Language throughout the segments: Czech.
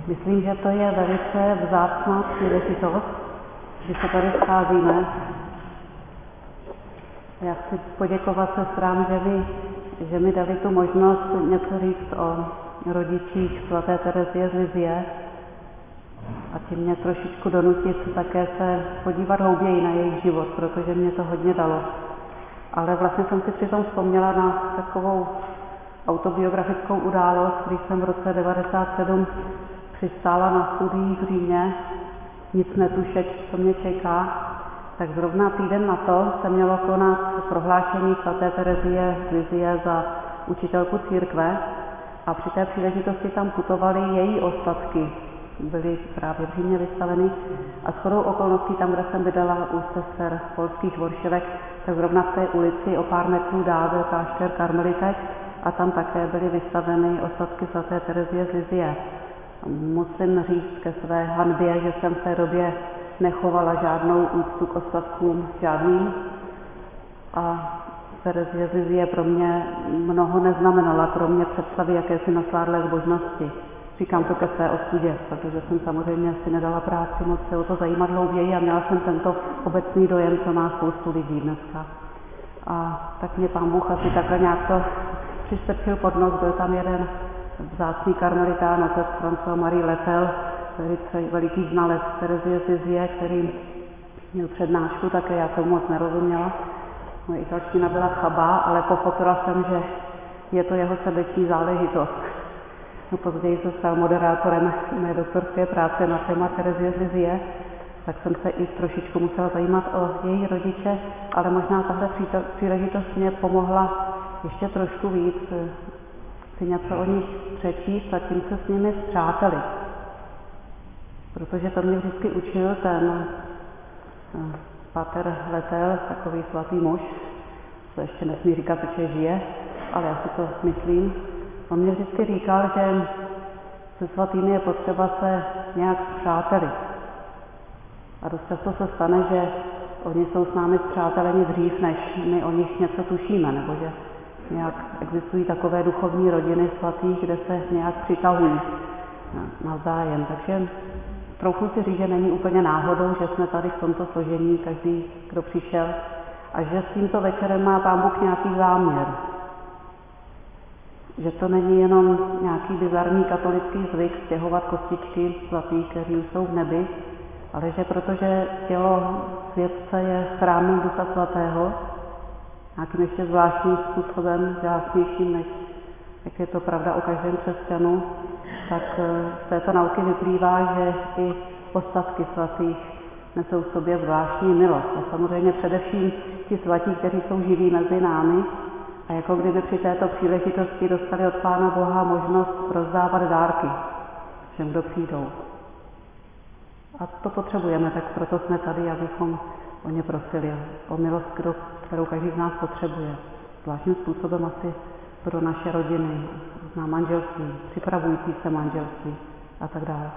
Myslím, že to je velice vzácná příležitost, že se tady scházíme. Já chci poděkovat sestrám, že mi dali tu možnost něco říct o rodičích svaté Terezie z Lisie a tím mě trošičku donutit také se podívat hlouběji na jejich život, protože mě to hodně dalo. Ale vlastně jsem si přitom vzpomněla na takovou autobiografickou událost, když jsem v roce 1997 přistála na studiích v Římě, nic netušeč, co mě čeká, tak zrovna týden na to se mělo konat prohlášení svaté Terezie z Lisie za učitelku církve a při té příležitosti tam putovaly její ostatky, byly právě v Římě vystaveny a shodou okolností tam, kde jsem bydlela u sester polských Voršilek, tak zrovna v té ulici o pár metrů dál byl klášter karmelitek a tam také byly vystaveny ostatky svaté Terezie z Lisie. Musím říct ke své hanbě, že jsem v té době nechovala žádnou úctu k ostatkům žádným a Terezie z Lisie pro mě mnoho neznamenala, kromě představy jakési nasládlé zbožnosti. Říkám to ke své ostudě, protože jsem samozřejmě si nedala práci moc se o to zajímat hlouběji a měla jsem tento obecný dojem, co má spoustu lidí dneska. A tak mě Pán Bůh asi takhle nějak to přistrčil pod nos, byl tam jeden vzácný karmelitán, otec François-Marie Letel, velice veliký znalec Terezie z Lisie, který měl přednášku, také já tomu moc nerozuměla. Moje italština byla chabá, ale pochopila jsem, že je to jeho srdeční záležitost. No, později se stal moderátorem mé doktorské práce na téma Terezie z Lisie, tak jsem se i trošičku musela zajímat o její rodiče, ale možná tahle příležitost mě pomohla ještě trošku víc si něco o nich přečíst a tím se s nimi spřátelit. Protože to mě vždycky učil ten pater Letel, takový svatý muž, co ještě nesmí říkat, že žije, ale já si to myslím. On mě vždycky říkal, že se svatými je potřeba se nějak spřátelit. A dost často se stane, že oni jsou s námi spřáteleni dřív, než my o nich něco tušíme, nebo že nějak existují takové duchovní rodiny svatých, kde se nějak přitahují navzájem. Takže trochu si říct, že není úplně náhodou, že jsme tady v tomto složení, každý, kdo přišel, a že s tímto večerem má Pán Bůh nějaký záměr. Že to není jenom nějaký bizarní katolický zvyk stěhovat kostičky svatých, kteří jsou v nebi, ale že protože tělo světce je chrámem Ducha Svatého, nějakým ještě zvláštním způsobem, vzácnějším, než jak je to pravda o každém křesťanu, tak z této nauky vyplývá, že i ostatky svatých nesou v sobě zvláštní milost. A samozřejmě především ti svatí, kteří jsou živí mezi námi, a jako kdyby při této příležitosti dostali od Pána Boha možnost rozdávat dárky všem, kdo přijdou. A to potřebujeme, tak proto jsme tady, abychom o ně prosili, o milost, kterou každý z nás potřebuje. Zvláštním způsobem asi pro naše rodiny, na manželství, připravující se manželství a tak dále.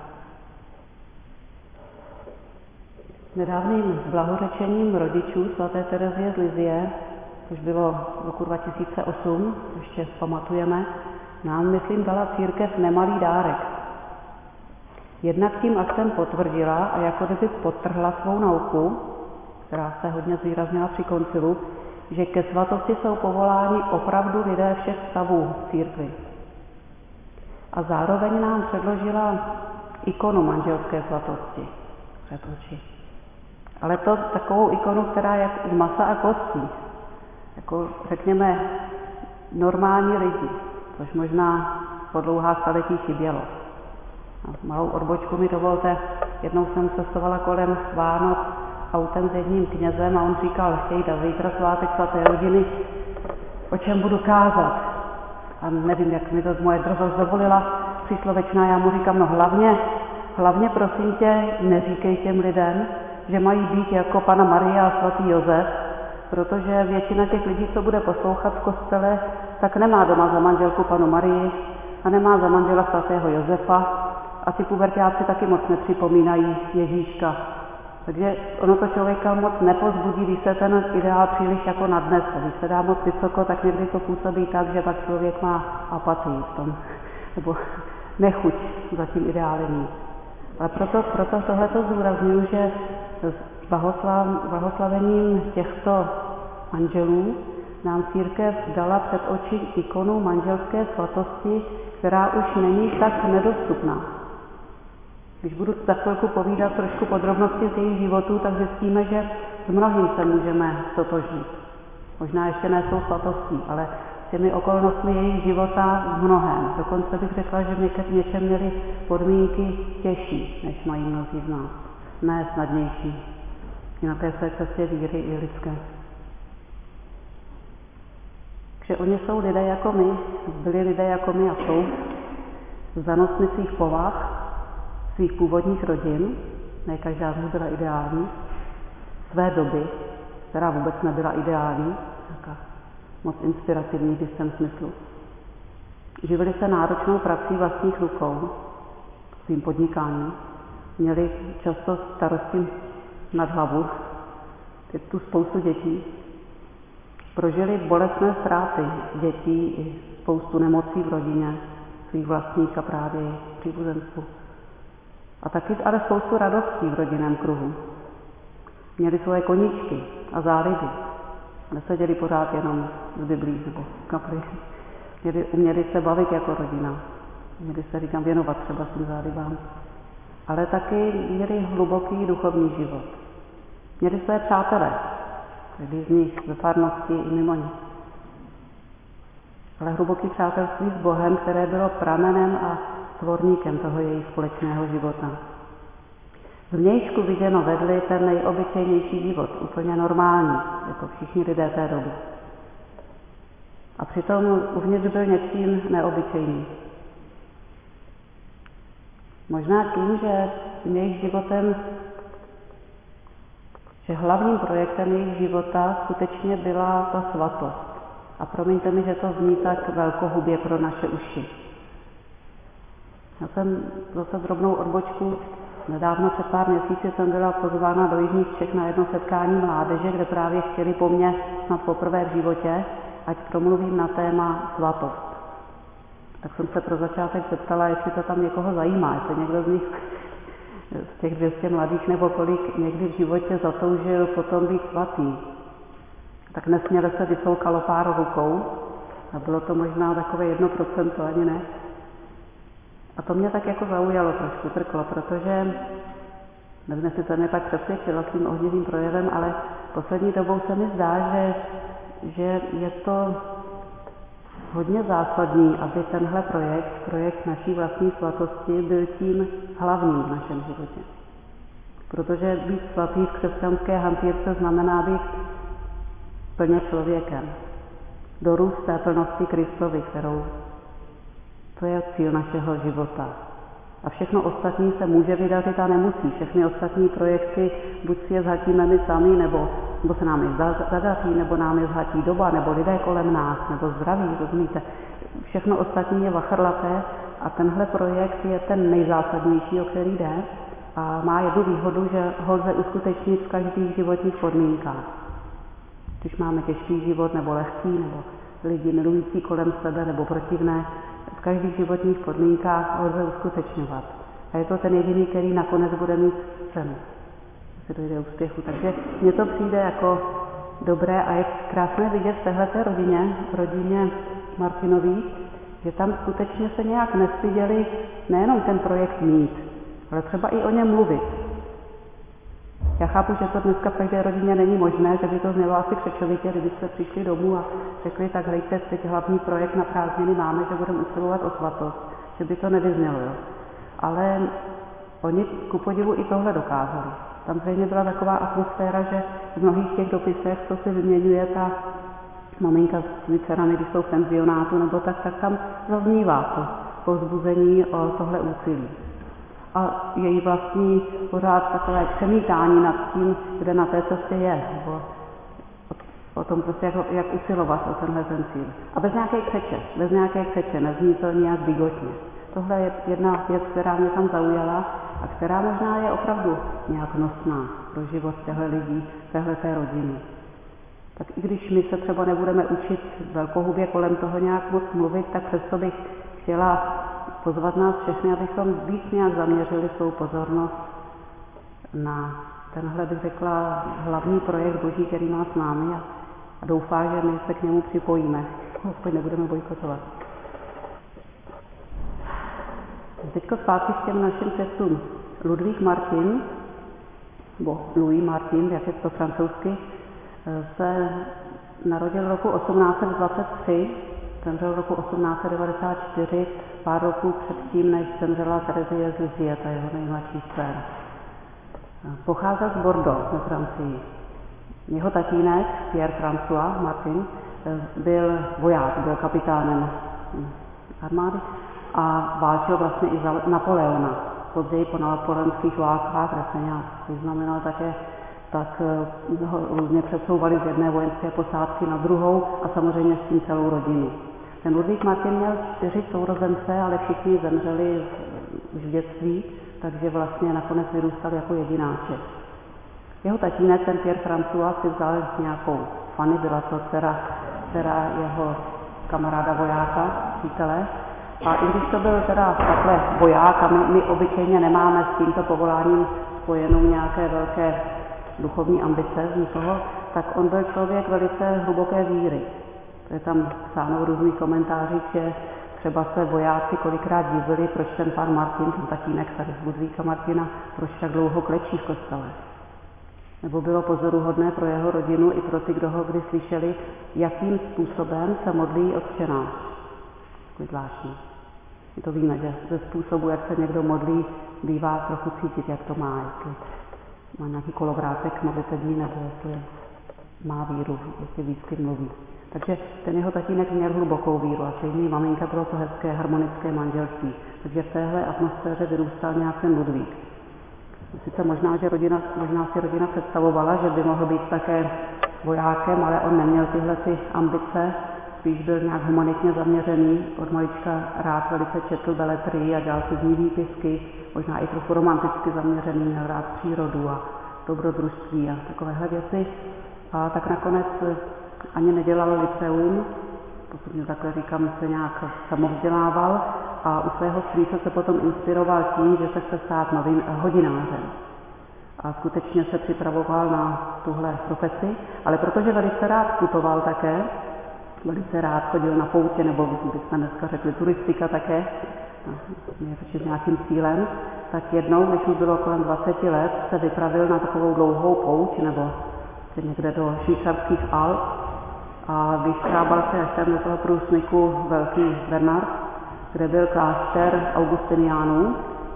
Nedávným blahořečením rodičů svaté Terezie z Lisie, což bylo v roku 2008, ještě pamatujeme, nám, myslím, dala církev nemalý dárek. Jednak tím aktem potvrdila a jako kdyby podtrhla svou nauku, která se hodně zvýraznila při koncilu, že ke svatosti jsou povoláni opravdu lidé všech stavů církvi. A zároveň nám předložila ikonu manželské svatosti před oči. Ale to takovou ikonu, která je z masa a kostí. Jako řekněme normální lidi, což možná po dlouhá staletí chybělo. A malou odbočku mi dovolte, jednou jsem cestovala kolem Vánoc autem s jedním knězem a on říkal, Hejda, zítra svátek svaté rodiny, o čem budu kázat. A nevím, jak mi to moje drzost dovolila, příslovečná, já mu říkám, no hlavně prosím tě, neříkej těm lidem, že mají být jako Panna Marie a svatý Josef, protože většina těch lidí, co bude poslouchat v kostele, tak nemá doma za manželku Pannu Marii a nemá za manžela svatého Josefa a ti puberťáci taky moc nepřipomínají Ježíška. Takže ono to člověka moc nepozbudí, když se ten ideál příliš jako nadnese. Když se dá moc vysoko, tak někdy to působí tak, že pak člověk má apatii v tom, nebo nechuť za tím ideálem jít. Ale proto tohleto zdůrazňuji, že s blahoslavením těchto manželů nám církev dala před oči ikonu manželské svatosti, která už není tak nedostupná. Když budu za chvilku povídat trošku podrobnosti z jejich životů, tak zjistíme, že s mnohým se můžeme stotožnit. Možná ještě ne jsou svatostí, ale s těmi okolnostmi jejich života v mnohém. Dokonce bych řekla, že v něčem měli podmínky těžší, než mají mnozí z nás. Ne snadnější. I na té své cestě víry i lidské. Takže oni jsou lidé jako my, byli lidé jako my a jsou zanostmi svých povah, svých původních rodin, ne každá z nich byla ideální, své doby, která vůbec nebyla ideální, taká moc inspirativní v jistém smyslu. Živili se náročnou prací vlastních rukou, svým podnikáním, měli často starosti nad hlavu, tu spoustu dětí, prožili bolestné ztráty dětí i spoustu nemocí v rodině, svých vlastních a právě příbuzenstvu. A taky ale spoustu radostí v rodinném kruhu. Měli svoje koníčky a záliby. Neseděli pořád jenom z Biblí nebo v kapli. Uměli se bavit jako rodina. Měli se, říkám, věnovat třeba svým zálibám. Ale taky měli hluboký duchovní život. Měli své přátele, každý z nich ve farnosti i mimo ně. Ale hluboký přátelství s Bohem, které bylo pramenem a tvorníkem toho jejich společného života. Zvnějšku viděno vedli ten nejobyčejnější život, úplně normální, jako všichni lidé té doby. A přitom uvnitř byl něčím neobyčejný. Možná tím, že tím jejich životem, že hlavním projektem jejich života skutečně byla ta svatost. A promiňte mi, že to zní tak velkohubě pro naše uši. Já jsem zase drobnou odbočku. Nedávno před pár měsíci jsem byla pozvána do Jižních Čech na jedno setkání mládeže, kde právě chtěli po mně snad poprvé v životě, ať promluvím na téma svatost. Tak jsem se pro začátek zeptala, jestli to tam někoho zajímá, jestli někdo z nich, z těch 200 mladých nebo kolik, někdy v životě zatoužil potom být svatý. Tak nesměle se vysoukalo pár rukou a bylo to možná takové 1%, ani ne. A to mě tak jako zaujalo, trošku trklo, protože nevím, jestli to mě tak přesvědčilo svým ohnivým projevem, ale poslední dobou se mi zdá, že je to hodně zásadní, aby tenhle projekt naší vlastní svatosti, byl tím hlavním v našem životě. Protože být svatý v křesťanské hantýrce znamená být plně člověkem. Dorůst té plnosti Kristovi, kterou to je cíl našeho života. A všechno ostatní se může vydařit a nemusí. Všechny ostatní projekty, buď si je zhatíme my sami, nebo se nám je zadaří, nebo nám je zhatí doba, nebo lidé kolem nás, nebo zdraví, rozumíte. Všechno ostatní je vachrlaté a tenhle projekt je ten nejzásadnější, o který jde a má jednu výhodu, že ho lze uskutečnit v každých životních podmínkách. Když máme těžký život, nebo lehký, nebo lidi milující kolem sebe, nebo protivné, v každých životních podmínkách ho lze uskutečňovat. A je to ten jediný, který nakonec bude mít cenu, jestli dojde úspěchu. Takže mně to přijde jako dobré a je krásné vidět v téhleté rodině Martinových, že tam skutečně se nějak nestyděli nejenom ten projekt mít, ale třeba i o něm mluvit. Já chápu, že to dneska v každé rodině není možné, že by to znělo asi křečovitě, kdybyste přišli domů a řekli, tak hlejte, teď hlavní projekt na prázdniny máme, že budeme usilovat o svatost, že by to nevyznělo. Jo. Ale oni ku podivu i tohle dokázali. Tam zřejmě byla taková atmosféra, že v mnohých těch dopisech, co si vyměňuje ta maminka s těmi dcerami, když jsou v penzionátu nebo tak tam zaznívá to povzbuzení o tohle úsilí. A její vlastní pořád takové přemítání nad tím, kde na té cestě je, nebo o tom prostě, jak usilovat o tenhle ten cíl. A bez nějaké křeče, nezní to nějak bigotně. Tohle je jedna věc, která mě tam zaujala a která možná je opravdu nějak nosná pro život těchto lidí, téhleté rodiny. Tak i když my se třeba nebudeme učit velkohubě kolem toho nějak moc mluvit, tak přesto bych chtěla pozvat nás všechny, abychom víc nějak zaměřili svou pozornost na tenhle, bych řekla, hlavní projekt Boží, který má s námi a doufá, že my se k němu připojíme. Aspoň nebudeme bojkotovat. Teďko zpátky k těm našim svědcům. Ludvík Martin, nebo Louis Martin, jak je to francouzsky, se narodil roku 1823, zemřel roku 1894, pár roků předtím, než zemřela Terezie z Lisieux, ta jeho nejmladší dcera. Pocházel z Bordeaux ve Francii. Jeho tatínek, Pierre François Martin, byl voják, byl kapitánem armády a válčil vlastně i za Napoleona. Později po napoleonských válkách, kde se nějak vyznamenal také, tak ho různě přesouvali z jedné vojenské posádky na druhou a samozřejmě s tím celou rodinu. Ten Ludvík Martin měl 4 sourozence, ale všichni zemřeli už v dětství, takže vlastně nakonec vyrůstal jako jedináček. Jeho tatínek, ten Pierre François, si vzal nějakou Fanny, byla to dcera jeho kamaráda vojáka, přítele. A i když to byl teda takhle voják a my obyčejně nemáme s tímto povoláním spojenou nějaké velké duchovní ambice z nikoho, tak on byl člověk velice hluboké víry. To je tam psáno v různých komentářích, že třeba se vojáci kolikrát divili, proč ten pan Martin, ten tatínek tady z Ludvíka Martina, proč tak dlouho klečí v kostele. Nebo bylo pozoruhodné pro jeho rodinu i pro ty, kdo ho kdy slyšeli, jakým způsobem se modlí Otče náš. Takový zvláštní. My to víme, že ze způsobu, jak se někdo modlí, bývá trochu cítit, jak to má, jestli má nějaký kolovrátek modlitební, nebo jestli má víru, jestli vždycky mluví. Takže ten jeho tatínek měl hlubokou víru a stejný maminka, bylo to hezké harmonické manželství. Takže v téhle atmosféře vyrůstal nějak ten Ludvík. Sice možná si rodina představovala, že by mohl být také vojákem, ale on neměl tyhle ambice, spíš byl nějak humanitně zaměřený, od malička rád velice četl beletrii a dělal si z ní výpisky, možná i trochu romanticky zaměřený, měl rád přírodu a dobrodružství a takovéhle věci. A tak nakonec ani nedělal lyceum, pokud mě takhle říkám, se nějak samovzdělával a u svého strýce se potom inspiroval tím, že se chce stát novým hodinářem. A skutečně se připravoval na tuhle profesi, ale protože velice rád putoval také, velice rád chodil na poutě, nebo bychom dneska řekli turistika také, s nějakým cílem, tak jednou, když mu bylo kolem 20 let, se vypravil na takovou dlouhou pouť, nebo někde do švýcarských Alp a vyškrábal se až tam do toho průsmyku Velký Bernard, kde byl klášter Augustiniánů,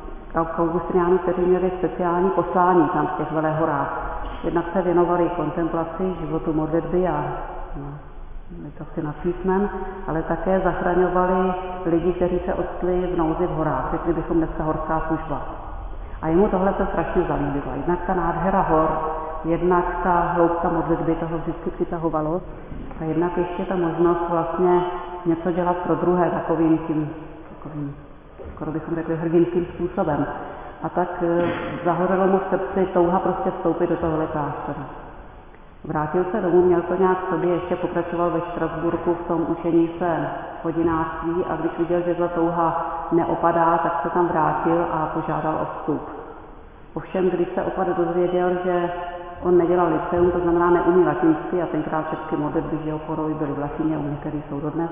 kteří měli speciální poslání tam v těch Velehorách. Jednak se věnovali kontemplaci, životu modlitby a asi nad písmem, ale také zachraňovali lidi, kteří se odstli v nouzi v horách, řekli bychom dneska horská služba. A jemu tohle se strašně zalíbilo. Jednak ta nádhera hor, jednak ta hloubka modlitby, toho vždycky přitahovalo, a jednak ještě ta možnost vlastně něco dělat pro druhé takovým, skoro bychom řekli, hrdinským způsobem. A tak zahorelo mu v srdci touha prostě vstoupit do tohohle kláštera. Vrátil se domů, měl to nějak v sobě, ještě pokračoval ve Štrasburku v tom učení se hodinářství a když viděl, že ta touha neopadá, tak se tam vrátil a požádal o vstup. Ovšem, když se opat dozvěděl, že on nedělal lyceum, to znamená neumí latinsky a tenkrát všechny modlitby, že oporovi byly v latině, u některých jsou dodnes,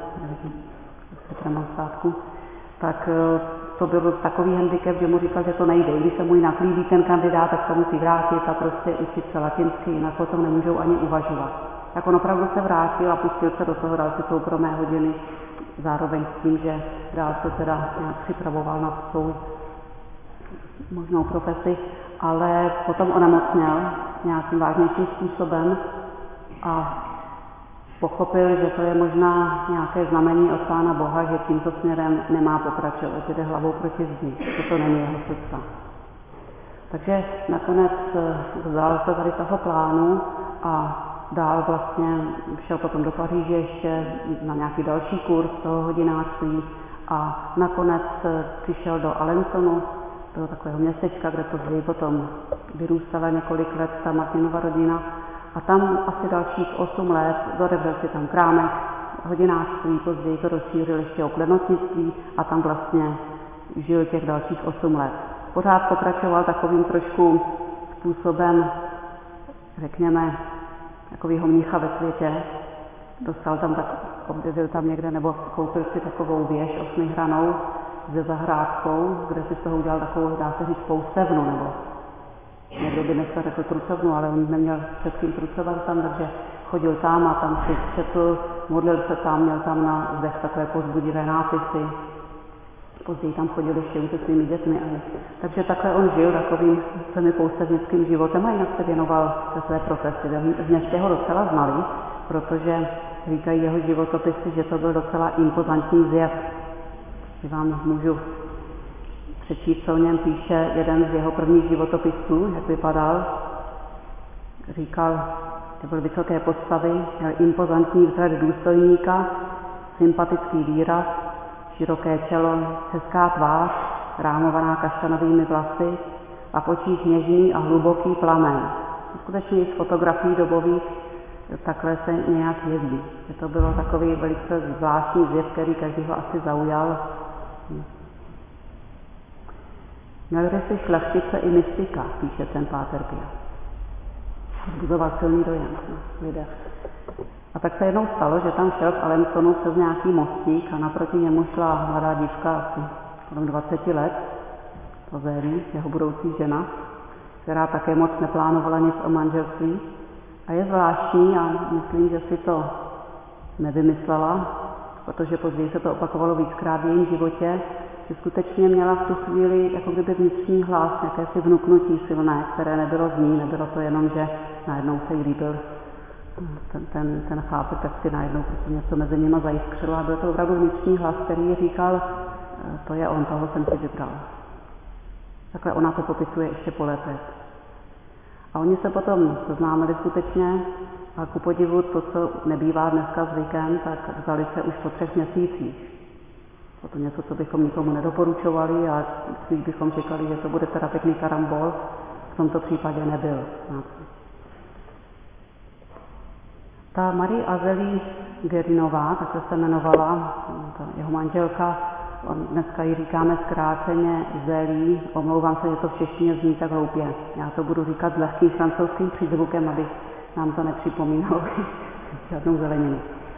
tak to byl takový handicap, že mu říkal, že to nejde. Když se mu jinak líbí ten kandidát, tak se musí vrátit a prostě učit se latinsky, jinak potom nemůžou ani uvažovat. Tak on opravdu se vrátil a pustil se do toho, dal si soukromé hodiny, zároveň s tím, že dál se teda nějak připravoval na svou možnou profesi, ale potom onemocněl nějakým vážnějším způsobem a pochopil, že to je možná nějaké znamení od Pána Boha, že tímto směrem nemá pokračovat, že jde hlavou proti zdi, že to není jeho cesta. Takže nakonec vzdal se tady toho plánu a dál vlastně šel potom do Paříže ještě na nějaký další kurz toho hodinářství a nakonec přišel do Alençonu, do takového městečka, kde později potom vyrůstala několik let ta Martinova rodina. A tam asi dalších 8 let otevřel si tam krámek hodinářství, později to rozšířil ještě o klenotnictví a tam vlastně žil těch dalších 8 let. Pořád pokračoval takovým trošku způsobem, řekněme, takovýho mnicha ve světě. Objevil tam někde, nebo koupil si takovou věž 8hranou se zahrádkou, kde si z toho udělal takovou, dá se říct, poustevnu, nebo někdo by dneska řekl trucovnu, ale on neměl před tím trucovat tam, takže chodil tam a tam si četl, modlil se tam, měl tam na zdech takové povzbudivé nápisy. Později tam chodil ještě se svými dětmi. Takže takhle on žil takovým semipoustevnickým životem a jinak se věnoval té své profesi. V městě ho docela znali, protože říkají jeho životopisy, že to byl docela impozantní zjev. Že vám můžu přečíst, co o něm píše jeden z jeho prvních životopisů, jak vypadal. Říkal, že byl vysoké postavy, měl impozantní vzhled důstojníka, sympatický výraz, široké čelo, hezká tvář, rámovaná kaštanovými vlasy a v očích něžný a hluboký plamen. Skutečně i z fotografií dobových takhle se nějak jeví. Že to bylo takový velice zvláštní zjev, který každýho asi zaujal. Měl rysy šlechtice i mystika, píše ten Páter Pia. Vzbuzoval silný dojem na lidech. A tak se jednou stalo, že tam šel v Alemsonu přes nějaký mostík a naproti němu šla mladá dívka asi kolem 20 let, to Zélie, jeho budoucí žena, která také moc neplánovala nic o manželství. A je zvláštní a myslím, že si to nevymyslela, protože později se to opakovalo víckrát v jejím životě, že skutečně měla v tu chvíli jako kdyby vnitřní hlas, jakési vnuknutí silné, které nebylo z ní, nebylo to jenom, že najednou se jí líbil ten chápek, tak si najednou prostě něco mezi nimi zajiskřilo a byl to opravdu vnitřní hlas, který říkal, to je on, toho jsem si vybral. Takhle ona to popisuje ještě po letech. A oni se potom seznámili skutečně a ku podivu to, co nebývá dneska zvykem, tak vzali se už po 3 měsících. Je to něco, co bychom nikomu nedoporučovali a když bychom říkali, že to bude teda pěkný karambol, v tomto případě nebyl. Ta Marie Azélie Guérinová, takhle se jmenovala, jeho manželka, dneska ji říkáme zkráceně Zélie, omlouvám se, že to v češtině zní tak hloupě. Já to budu říkat s lehkým francouzským přízvukem, aby nám to nepřipomínalo žádnou zeleninu.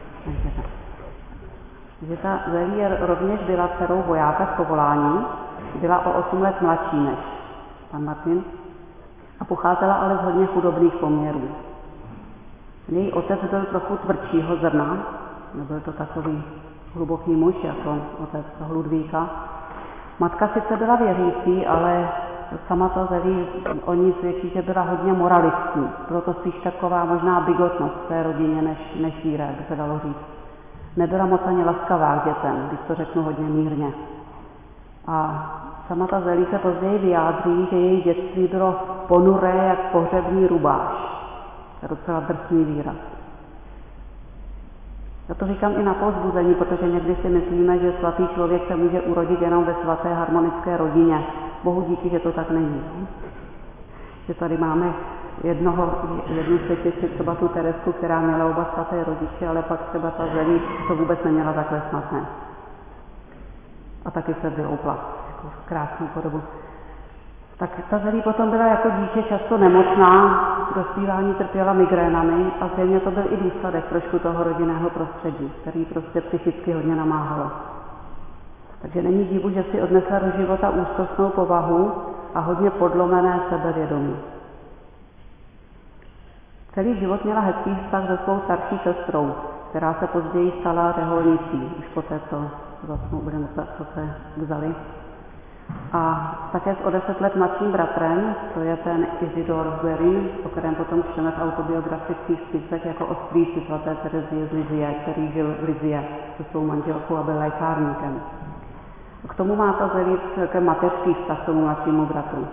Takže ta Zélie rovněž byla dcerou vojáka z povolání, byla o 8 let mladší než pan Martin a pocházela ale z hodně chudobných poměrů. Její otec byl trochu tvrdšího zrna, nebyl to takový hluboký muž jako otec Ludvíka. Matka sice byla věřící, ale sama ta Zélie o ní svědčí, že byla hodně moralistní. Bylo to spíš taková možná bigotnost v té rodině než víra, jak by se dalo říct. Nebyla moc ani laskavá k dětem, když to řeknu hodně mírně. A sama ta Zélie se později vyjádří, že její dětství bylo ponuré jak pohřební rubáš. To je docela drsný výraz. Já to říkám i na povzbuzení, protože někdy si myslíme, že svatý člověk se může urodit jenom ve svaté harmonické rodině. Bohu díky, že to tak není. Že tady máme jednu světici, třeba tu Teresku, která měla oba svaté rodiče, ale pak třeba ta Zélie to vůbec neměla takhle snadné. A taky se vyloupla, jako krásnou podobu. Tak ta Zélie potom byla jako dítě často nemocná, v dospívání trpěla migrénami a zřejmě to byl i důsledek trošku toho rodinného prostředí, který prostě psychicky hodně namáhalo. Takže není divu, že si odnesla do života úzkostnou povahu a hodně podlomené sebevědomí. Celý život měla hezký vztah se svou starší sestrou, která se později stala řeholnicí, už poté, co se vzali. A také s o 10 let mladším bratrem, to je ten Isidore Guérin, o kterém potom čteme v autobiografických spisech jako o strýci svaté Terezie z Lizie, který žil v Lizie se svou manželkou a byl lékárníkem. K tomu má ta Zélie celkem mateřský vztah k tomu mladšímu bratru.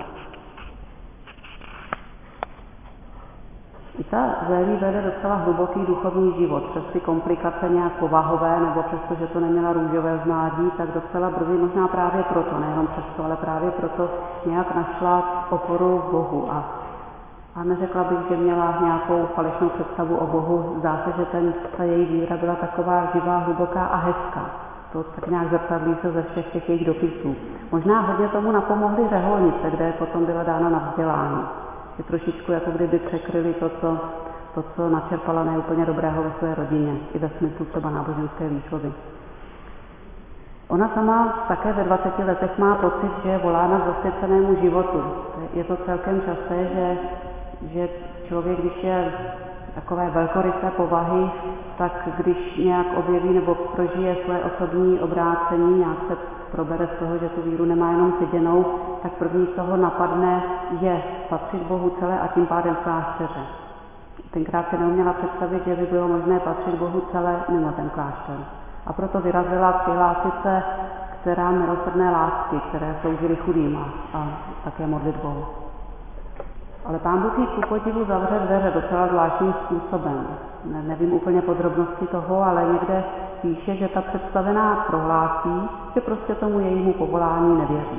I ta Zélie vede docela hluboký duchovní život, přes ty komplikace nějak povahové, nebo přesto, že to neměla růžové z mládí, tak docela brzy, možná právě proto, nejenom přesto, ale právě proto nějak našla oporu v Bohu. A neřekla bych, že měla nějakou falešnou představu o Bohu. Zdá se, že ta její víra byla taková živá, hluboká a hezká. to tak nějak zrcadlí se ze všech těch jejich dopisů. Možná hodně tomu napomohly řeholnice, kde potom byla dána na vzdělání. Že trošičku jako kdyby překryli to, co načerpala neúplně dobrého ve své rodině, i ve smyslu třeba náboženské výchovy. Ona sama také ve 20 letech má pocit, že je volána k zasvěcenému životu. Je to celkem časté, že člověk, když je takové velkorysé povahy, tak když nějak objeví nebo prožije své osobní obrácení, nějak se probere z toho, že tu víru nemá jenom seděnou, tak první, co ho napadne, je patřit Bohu celé a tím pádem v klášteře. Tenkrát se neuměla představit, že by bylo možné patřit Bohu celé mimo ten klášter. A proto vyrazila přihlásit se k dcerám milosrdné lásky, které sloužily chudým a také modlitbou. Ale Pán Bůh jí ku podivu zavře dveře docela zvláštním způsobem. Nevím úplně podrobnosti toho, ale někde píše, že ta představená prohlásí, že prostě tomu jejímu povolání nevěří.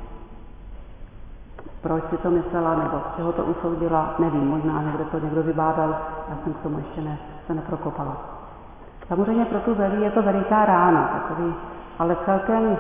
Proč si to myslela, nebo z čeho to usoudila, nevím, možná někde to někdo vybádal, já jsem k tomu ještě se neprokopala. Samozřejmě pro tu Zeli je to veliká rána, takový, ale celkem,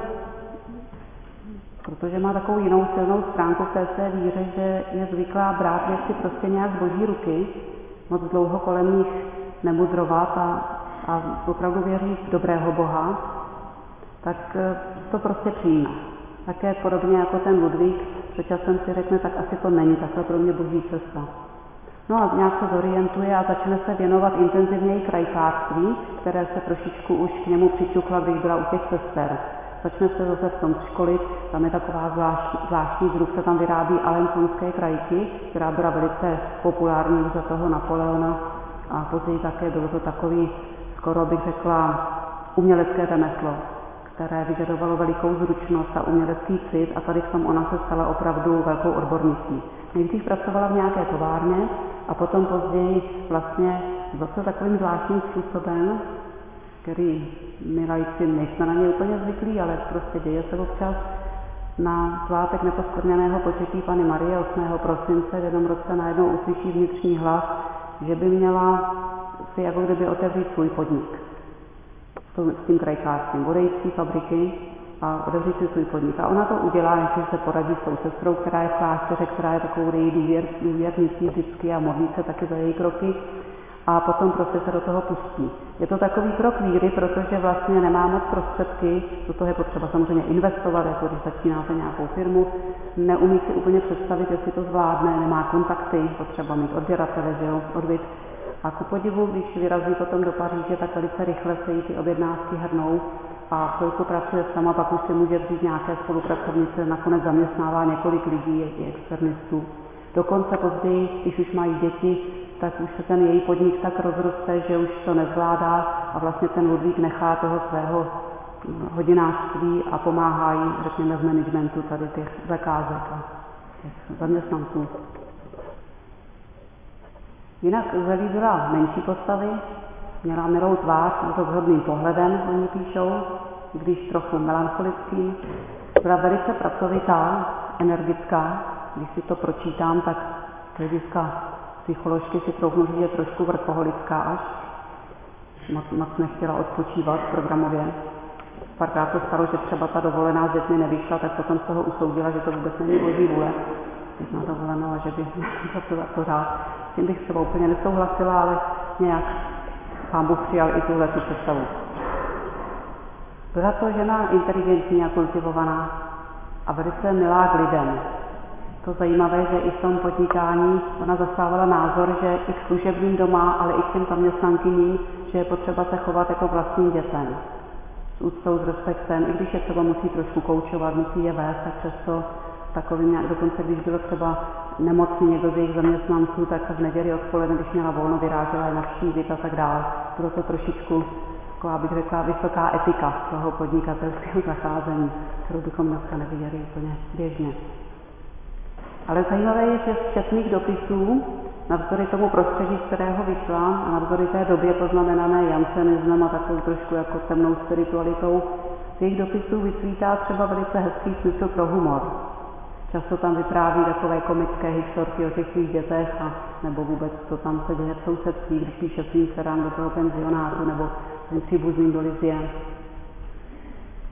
protože má takovou jinou silnou stránku v té své víře, že je zvyklá brát věci prostě nějak z Boží ruky, moc dlouho kolem nich nemudrovat a opravdu věří v dobrého Boha, tak to prostě přijme. Také podobně jako ten Ludvík, co časem si řekne, tak asi to není takhle pro mě Boží cesta. No a nějak se zorientuje a začne se věnovat intenzivněji krajkářství, které se trošičku už k němu přičukla, když byla u těch sester. Začne se zase v tom školit, tam je taková zvláštní druh, se tam vyrábí alentonské krajky, která byla velice populární už za toho Napoleona a později také bylo to takový, skoro bych řekla, umělecké řemeslo, které vyžadovalo velikou zručnost a umělecký cit a tady v tom ona se stala opravdu velkou odbornicí. Nejdřív pracovala v nějaké továrně a potom později vlastně zase takovým zvláštním způsobem, který my laici nejsme na ně úplně zvyklí, ale prostě děje se občas, na svátek neposkvrněného početí Panny Marie 8. prosince v jednom roce najednou uslyší vnitřní hlas, že by měla si jako kdyby otevřít svůj podnik. S tím krajkářstvím, odejít z té fabriky a otevřít si svůj podnik. A ona to udělá, než se poradí s tou sestrou, která je v klášteře, která je takovou její důvěrnicí vždycky a modlí se taky za její kroky a potom prostě se do toho pustí. Je to takový krok víry, protože vlastně nemá moc prostředky, do toho je potřeba samozřejmě investovat, jako když začínáte nějakou firmu, neumí si úplně představit, jestli to zvládne, nemá kontakty, potřeba mít odběratele, že jo, odbyt. A ku podivu, když vyrazí potom do Paříže, tak velice rychle se jí ty objednávky hrnou a chvilku pracuje sama, pak už si může vzít nějaké spolupracovnice, nakonec zaměstnává několik lidí, i externistů. Dokonce později, když už mají děti, tak už se ten její podnik tak rozroste, že už to nezvládá a vlastně ten Ludvík nechá toho svého hodinářství a pomáhá jí, řekněme, v managementu tady těch zakázek a těch zaměstnanců. Jinak Zeli byla menší postavy, měla milou tvář s rozhodným pohledem, oni píšou, když trochu melancholický. Byla velice pracovitá, energická, když si to pročítám, tak z hlediska psycholožky si troufnu říct, je trošku vrchoholická až. Moc nechtěla odpočívat programově. Párkrát se stalo, že třeba ta dovolená s dětmi nevyšla, tak potom z toho usoudila, že to vůbec není Boží vůle. Když na dovolenou a že by pracovat pořád. S tím bych třeba úplně nesouhlasila, ale nějak Pán Bůh přijal i tuhle představu. Byla to žena inteligentní a kultivovaná a velice milá k lidem. To zajímavé, že i v tom podnikání ona zastávala názor, že i k služebním doma, ale i k těm zaměstnankyním, že je potřeba se chovat jako vlastním dětem. S úctou, s respektem, i když je třeba musí trošku koučovat, musí je vést, tak přesto takovým nějak, dokonce když bylo třeba nemocný někdo z jejich zaměstnanců, tak v neděli odpoledne, když měla volno, vyrážela je navštívit a tak dále. Bylo to trošičku, taková bych řekla, vysoká etika toho podnikatelského zacházení, kterou bychom dneska neviděli úplně běžně. Ale zajímavé je, že z četných dopisů, navzdory tomu prostředí, z kterého vyšla, a navzdory té době poznamenané jansenismem a takovou trošku jako temnou spiritualitou, z jejich dopisů vycvítá třeba velice hezký smysl pro humor. Často tam vypráví takové komické historky o těch svých dětech a nebo vůbec to tam se děje v sousedství, když píše svým dcerám do toho penzionátu nebo svým příbuzným do Lizie.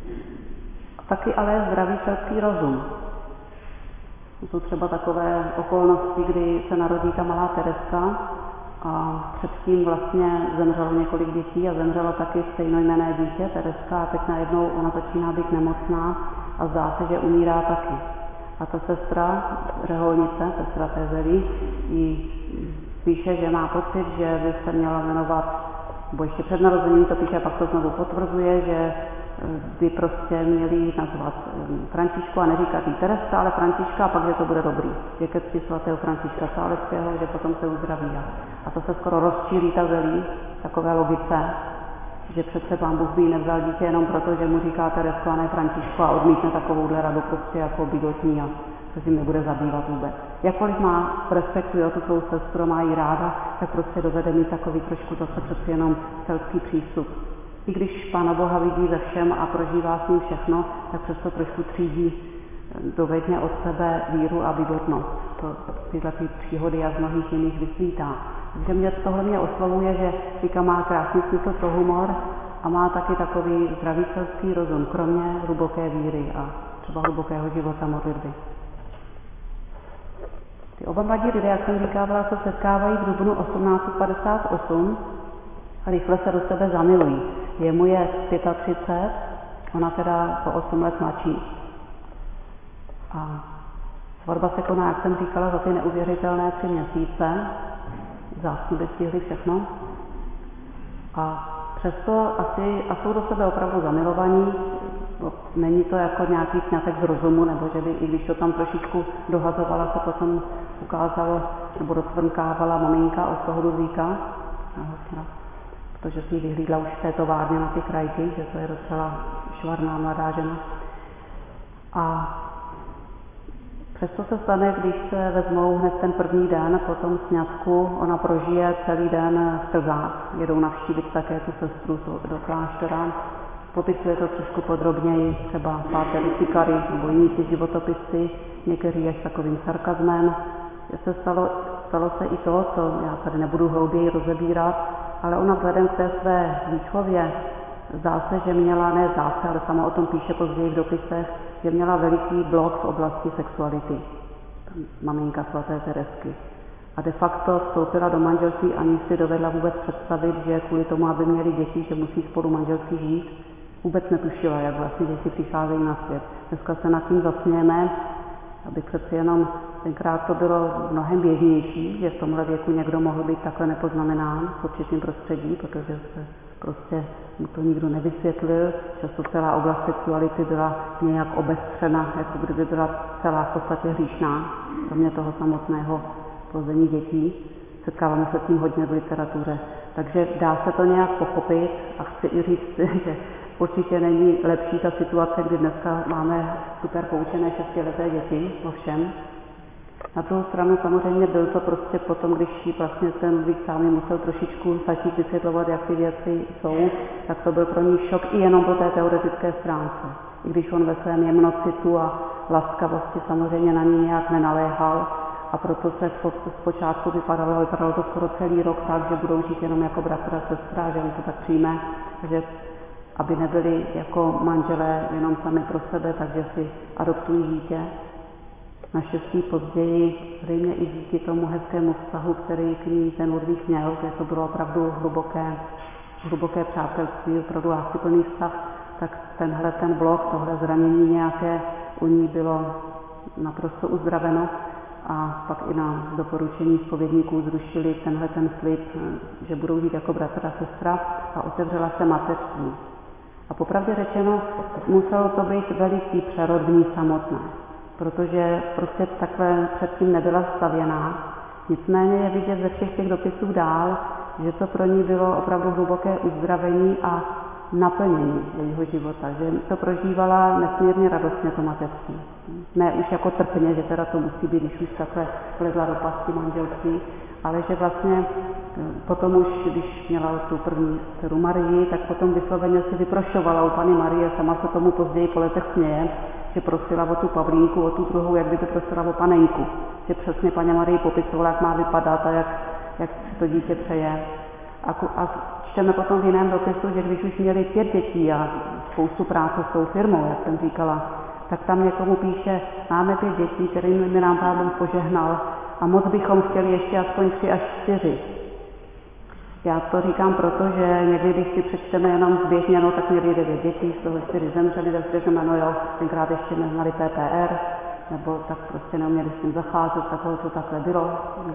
A taky ale zdravý selský rozum. Jsou třeba takové okolnosti, kdy se narodí ta malá Tereska a předtím vlastně zemřelo několik dětí a zemřelo taky stejnojmenné dítě, Tereska, a teď najednou ona začíná být nemocná a zdá se, že umírá taky. A ta sestra, řeholnice, sestra Tézelí, jí píše, že má pocit, že by se měla jmenovat, nebo ještě před narozením to píše a pak to znovu potvrzuje, že by prostě měli nazvat Františku a neříkat jí Tereska, ale Františka a pak, že to bude dobrý. Je ke cti svatého Františka Sáleského, že potom se uzdraví. A to se skoro rozčílí ta Zelí, takové logice, že přece Pán Bůh by jí nevzal dítě jenom proto, že mu říká Teresko a ne Františku a odmítne takovouhle radu prostě jako bigotní a se tím nebude zabývat vůbec. Jakkoliv respektuje tu svou sestru, má jí ráda, tak prostě dovede mít takový trošku zase přeci jenom selský přístup. I když Pána Boha vidí ve všem a prožívá s ním všechno, tak přesto trošku třídí dovedně od sebe víru a bigotnost. Tyhle příhody a z mnohých jiných vysvítá. Takže tohle mě oslovuje, že Vika má krásný smysl pro humor a má taky takový zdravý selský rozum, kromě hluboké víry a třeba hlubokého života modlitby. Ty oba mladí lidé, jak jsem říkávala, se setkávají v dubnu 1858 a rychle se do sebe zamilují. Jemu je 35, ona teda o 8 let mladší. A svatba se koná, jak jsem říkala, za ty neuvěřitelné 3 měsíce. Zásnuby stihly všechno. A přesto a jsou do sebe opravdu zamilovaní. Není to jako nějaký sňatek z rozumu, nebo že by, i když to tam trošičku dohazovala, se potom ukázalo, nebo docvrnkávala maminka od toho Ludvíka, protože si ji vyhlídla už v té továrně na ty krajky, že to je docela švarná mladá žena. A přesto se stane, když se vezmou hned ten první den po tom sňatku, ona prožije celý den v slzách. Jedou navštívit také tu sestru do kláštera. Popisuje to trošku podrobněji, třeba páter Sicary nebo jiní ty životopisy, někteří až takovým sarkazmem. Stalo se i to, co já tady nebudu hlouběji rozebírat, ale ona vzhledem k té své výchově zdá se, že měla, ne zdá se, ale sama o tom píše později v dopisech, že měla veliký blok v oblasti sexuality, maminka svaté Teresky. A de facto vstoupila do manželství, aniž si dovedla vůbec představit, že kvůli tomu, aby měli děti, že musí spolu manželsky žít, vůbec netušila, jak vlastně děti přicházejí na svět. Dneska se nad tím zasmějeme, aby přeci jenom tenkrát to bylo mnohem běžnější, že v tomhle věku někdo mohl být takhle nepoznamenán v určitém prostředí, protože se prostě mu to nikdo nevysvětlil. Často celá oblast sexuality byla nějak obestřena, jako kdyby byla celá v podstatě hříšná, kromě toho samotného plození dětí. Setkáváme se s tím hodně v literatuře. Takže dá se to nějak pochopit a chci i říct, že určitě není lepší ta situace, kdy dneska máme super poučené 6leté děti, ovšem. Na druhou stranu samozřejmě byl to prostě potom, když vlastně ten Ludvík sám musel trošičku začít vysvětlovat, jak ty věci jsou, tak to byl pro ní šok i jenom po té teoretické stránce. I když on ve svém jemnocitu a laskavosti samozřejmě na ní nějak nenaléhal a proto se zpočátku vypadalo to skoro celý rok tak, že budou žít jenom jako bratr a sestra, že on to tak přijme, že aby nebyli jako manželé jenom sami pro sebe, takže si adoptují dítě. Naštěstí později, zřejmě i díky tomu hezkému vztahu, který k ní ten Ludvík měl, že to bylo opravdu hluboké přátelství, opravdu láskyplný vztah, tak ten blok, tohle zranění nějaké u ní bylo naprosto uzdraveno a pak i na doporučení zpovědníků zrušili ten slib, že budou žít jako bratr a sestra a otevřela se mateřství. A popravdě řečeno, muselo to být veliký přerod v ní samotné, protože prostě takhle předtím nebyla stavěná. Nicméně je vidět ze všech těch dopisů dál, že to pro ní bylo opravdu hluboké uzdravení a naplnění jejího života, že to prožívala nesmírně radostně to mateřství. Ne už jako trpně, že teda to musí být, když už takhle vlezla do pasti manželství, ale že vlastně potom už, když měla tu první dceru Marii, tak potom vysloveně si vyprošovala u Panny Marie, sama se tomu později po letech směje, že prosila o tu Pavlínku, o tu druhou, jak by to prosila o panenku. Že přesně Paně Marii popisovala, jak má vypadat a jak to dítě přeje. A čteme potom v jiném dopisu, že když už měli 5 dětí a spoustu práce s tou firmou, jak jsem říkala, tak tam někomu píše, máme 5 dětí, kterými nám Pán Bůh požehnal a moc bychom chtěli ještě aspoň 3 až 4. Já to říkám proto, že někdy, když si přečteme jenom zběžně, no tak měli 9 dětí, z toho 4 zemřeli, tak si řekneme, no jo, tenkrát ještě neznali PPR, nebo tak prostě neuměli s tím zacházet, takhle to takhle bylo.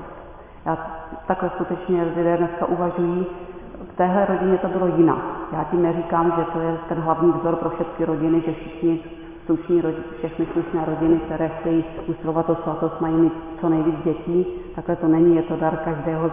Takhle skutečně lidé dneska uvažují. V téhle rodině to bylo jinak. Já tím neříkám, že to je ten hlavní vzor pro všechny rodiny, že všechny slušné rodiny, které chtějí usilovat o svatost, mají mít co nejvíc dětí. Takhle to není, je to dar každého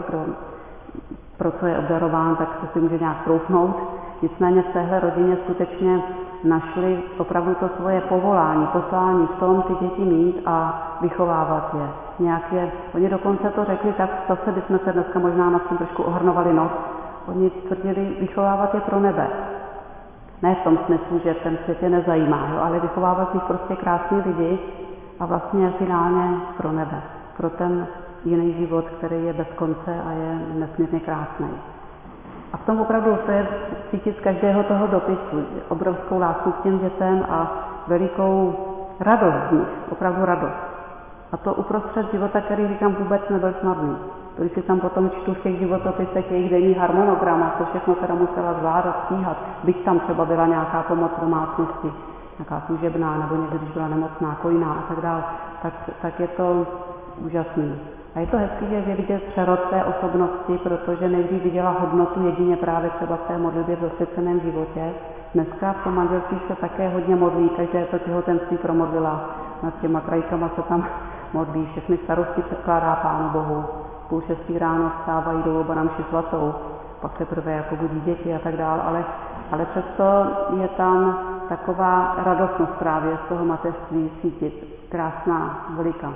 pro co je obdarován, tak to si může nějak troufnout. Nicméně v téhle rodině skutečně našli opravdu to svoje povolání, poslání v tom ty děti mít a vychovávat je. Oni dokonce to řekli, tak zase bychom se dneska možná nad tím trošku ohrnovali nos. Oni tvrdili, vychovávat je pro nebe. Ne v tom smyslu, že ten svět je nezajímá, jo, ale vychovávat jich prostě krásní lidi a vlastně finálně pro nebe. Pro ten jiný život, který je bez konce a je nesmírně krásný. A v tom opravdu to je cítit z každého toho dopisu, obrovskou lásku k těm dětem a velikou radost z nich, opravdu radost. A to uprostřed života, který říkám vůbec nebyl snadný. Když si tam potom čtu v těch životopisech jejich denní harmonogram a to všechno teda musela zvládat, stíhat, byť tam třeba byla nějaká pomoc domácnosti, nějaká služebná, nebo někdy, když byla nemocná, kojná a tak dále, tak je to úžasný. A je to hezký, že je vidět přerod té osobnosti, protože nejdřív viděla hodnotu jedině právě třeba v té modlitbě v zasvěceném životě. Dneska v tom manželství se také hodně modlí, každé to těhotenství promodlila. Nad těma krajkama se tam modlí, všechny starosti předkládá Pánu Bohu. 5:30 ráno vstávají, jdou oba na mši svatou, pak teprve jako budí děti a tak dále, ale přesto je tam taková radostnost právě z toho mateřství cítit, krásná, veliká.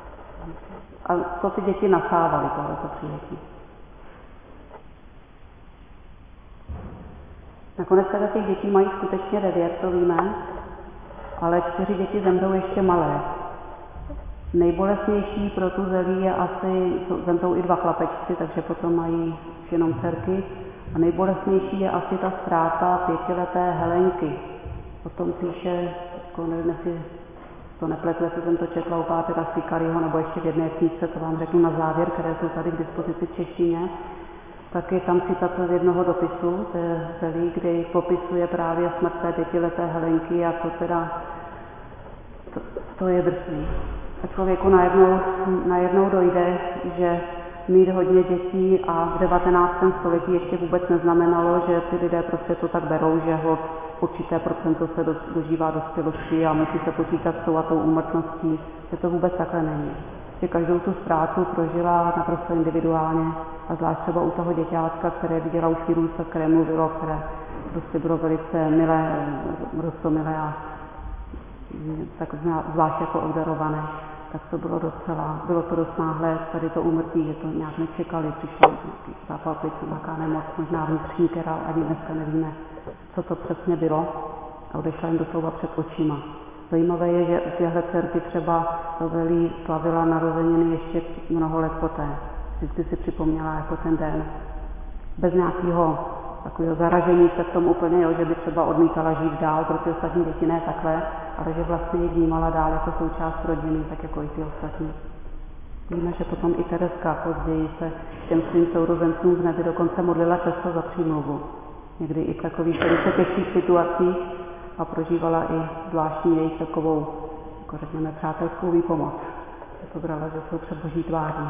A to ty děti nasávaly, tohleto přijetí. Nakonec teda těch dětí mají skutečně 9, to víme, ale 4 děti zemřou ještě malé. Nejbolestnější pro tu Zelí je asi, zemřou i 2 chlapečci, takže potom mají už jenom dcerky. A nejbolestnější je asi ta ztráta 5leté Helenky. O tom píše, nevím, jestli to nepletu, jestli jsem to četla u Pátera Sicariho, nebo ještě v jedné knížce, to vám řeknu na závěr, které jsou tady k dispozici v češtině. Tak je tam citace z jednoho dopisu, to je Zelí, kde popisuje právě smrt té 5leté Helenky a to teda, to je drsný. A člověku najednou dojde, že mít hodně dětí a v 19. století ještě vůbec neznamenalo, že ty lidé prostě to tak berou, že určité procento se dožívá dospělosti a musí se počítat s tou a tou úmrtností, že to vůbec takhle není. Že každou tu ztrátu prožila naprosto individuálně a zvlášť třeba u toho děťátka, které viděla už vyrůstat, které mluvilo, které prostě bylo velice milé, roztomilé a tak zvlášť jako obdarované, tak to bylo to dost náhlé, tady to úmrtí, že to nějak nečekali, přišel nějaký zápal plic, nějaká nemoc, možná vnitřní, která ani dneska nevíme, co to přesně bylo a odešla jim doslova před očima. Zajímavé je, že u těchto dcerky třeba Zelí slavila narozeniny ještě mnoho let poté. Vždycky si připomněla jako ten den. Bez nějakého takového zaražení se v tom úplně, jo, že by třeba odmítala žít dál, pro ty ostatní děti ne takhle, ale že vlastně ji vnímala dál jako součást rodiny, tak jako i ty ostatní. Víme, že potom i Tereska později se těm svým sourozencům v nebi dokonce modlila často za přímluvu. Někdy i v takových velice těžkých situacích a prožívala i zvláštní jejich takovou, jako řekněme, přátelskou výpomoc. To brala, že jsou před Boží tváří.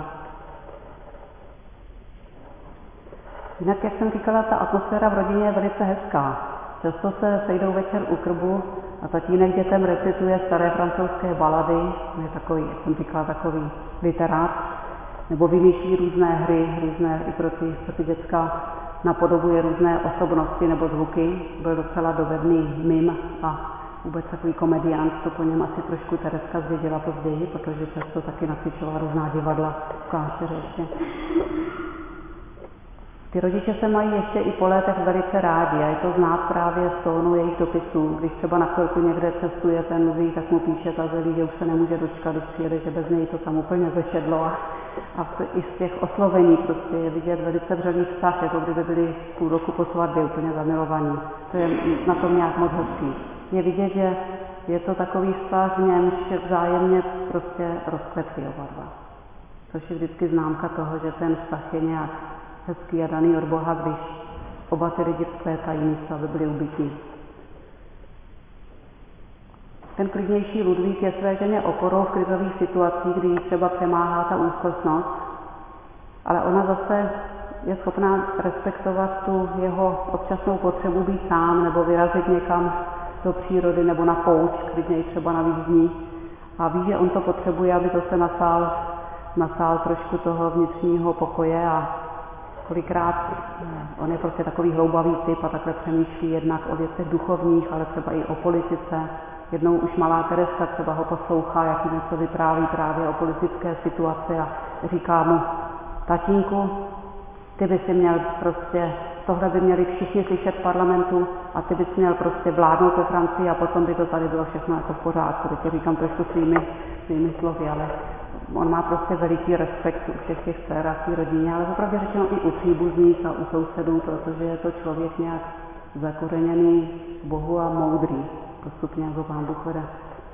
Jinak, jak jsem říkala, ta atmosféra v rodině je velice hezká. Často se sejdou večer u krbu a tatínek dětem recituje staré francouzské balady, je takový, jak jsem říkala, takový literát, nebo vymýšlí různé hry, různé i pro ty děcka, napodobuje různé osobnosti nebo zvuky. Byl docela dovedný mim a vůbec takový komediant, to po něm asi trošku Tereska zvěděla později, protože často taky nacvičovala různá divadla v klášteře ještě. Ty rodiče se mají ještě i po létech velice rádi a je to znát právě z tónu jejich dopisů. Když třeba na chvilku někde cestuje ten nový, tak mu píše ta Zelí, že už se nemůže dočkat, když přijede, že bez něj to tam úplně zešedlo. A i z těch oslovení prostě je vidět velice vřelý vztah, jako kdyby byli půl roku po svatbě úplně zamilovaní. To je na tom nějak moc hezký. Je vidět, že je to takový vztah, v němž vzájemně prostě rozkvetli oba dva. Což je vždycky známka toho, že ten vztah je nějak hezký a daný od Boha, když oba ty lidi vzkvétají místo, aby byli ubití. Ten klidnější Ludvík je své ženě oporou v krizových situacích, kdy jí třeba přemáhá ta úzkostnost, ale ona zase je schopná respektovat tu jeho občasnou potřebu být sám nebo vyrazit někam do přírody nebo na pouť, klidněji třeba na výzdní. A ví, že on to potřebuje, aby zase nasál trošku toho vnitřního pokoje a kolikrát on je prostě takový hloubavý typ a takhle přemýšlí jednak o věcech duchovních, ale třeba i o politice. Jednou už malá Tereska třeba ho poslouchá, jak jí něco vypráví právě o politické situaci a říká mu, tatínku, ty by si měl prostě, tohle by měli všichni slyšet v parlamentu a ty bys měl prostě vládnout ve Francii a potom by to tady bylo všechno jako v pořádku. Teď to říkám trošku svými slovy, ale on má prostě veliký respekt u všech těch dcer a té rodině, ale opravdu řečeno i u příbuzných a u sousedů, protože je to člověk nějak zakořeněný v Bohu a moudrý. Postupně, jak ho Pán Bůh vede.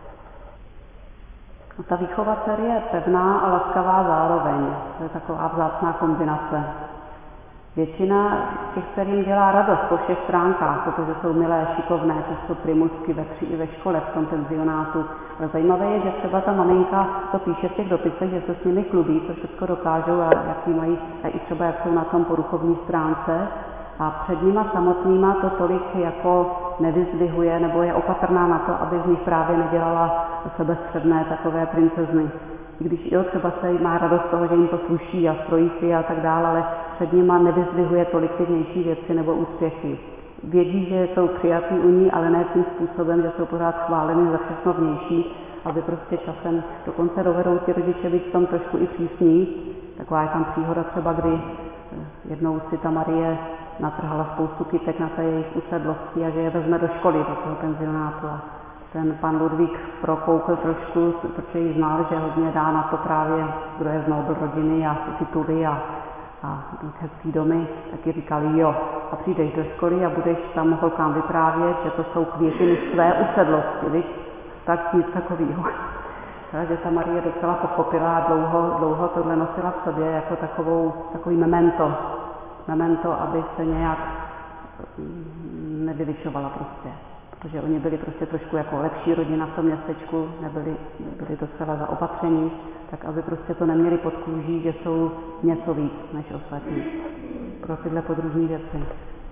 Ta výchova dcer je pevná a laskavá zároveň. To je taková vzácná kombinace. Většina těch dcer jim dělá radost po všech stránkách, protože jsou milé, šikovné, často primusky ve tří i ve škole, v tom penzionátu. Ale zajímavé je, že třeba ta maminka to píše v těch dopisech, že se s nimi chlubí, co všechno dokážou a jaký mají, a i třeba jak jsou na tom po duchovní stránce. A před nima samotnýma to tolik jako nevyzdvihuje, nebo je opatrná na to, aby z nich právě nedělala sebestředné takové princezny. I když jo, třeba se má radost toho, že jim to sluší a strojí si a tak dále, ale před nima nevyzdvihuje tolik ty vnější věci nebo úspěchy. Vědí, že jsou přijatý u ní, ale ne tím způsobem, že jsou pořád chváleny za všechno vnější, aby prostě časem dokonce dovedou ti rodiče být v tom trošku i přísní. Taková je tam příhoda třeba, kdy jednou si ta Marie natrhala spoustu kytek na té jejich usedlosti a že je vezme do školy, do toho penzionátu. A ten pan Ludvík prokoukl trošku, protože ji znal, že hodně dá na to právě, kdo je z Nobel rodiny a tituly a hezký domy, tak ji říkali jo. A přijdeš do školy a budeš tam holkám vyprávět, že to jsou květiny své usedlosti, viď? Tak nic takového. Takže ta Marie docela pochopila a dlouho tohle nosila v sobě jako takový memento, aby se nějak nevylišovala prostě. Protože oni byli prostě trošku jako lepší rodina v tom městečku, nebyli docela zaopatření, tak aby prostě to neměli pod kůží, že jsou něco víc než ostatní. Pro tyhle podružní věci.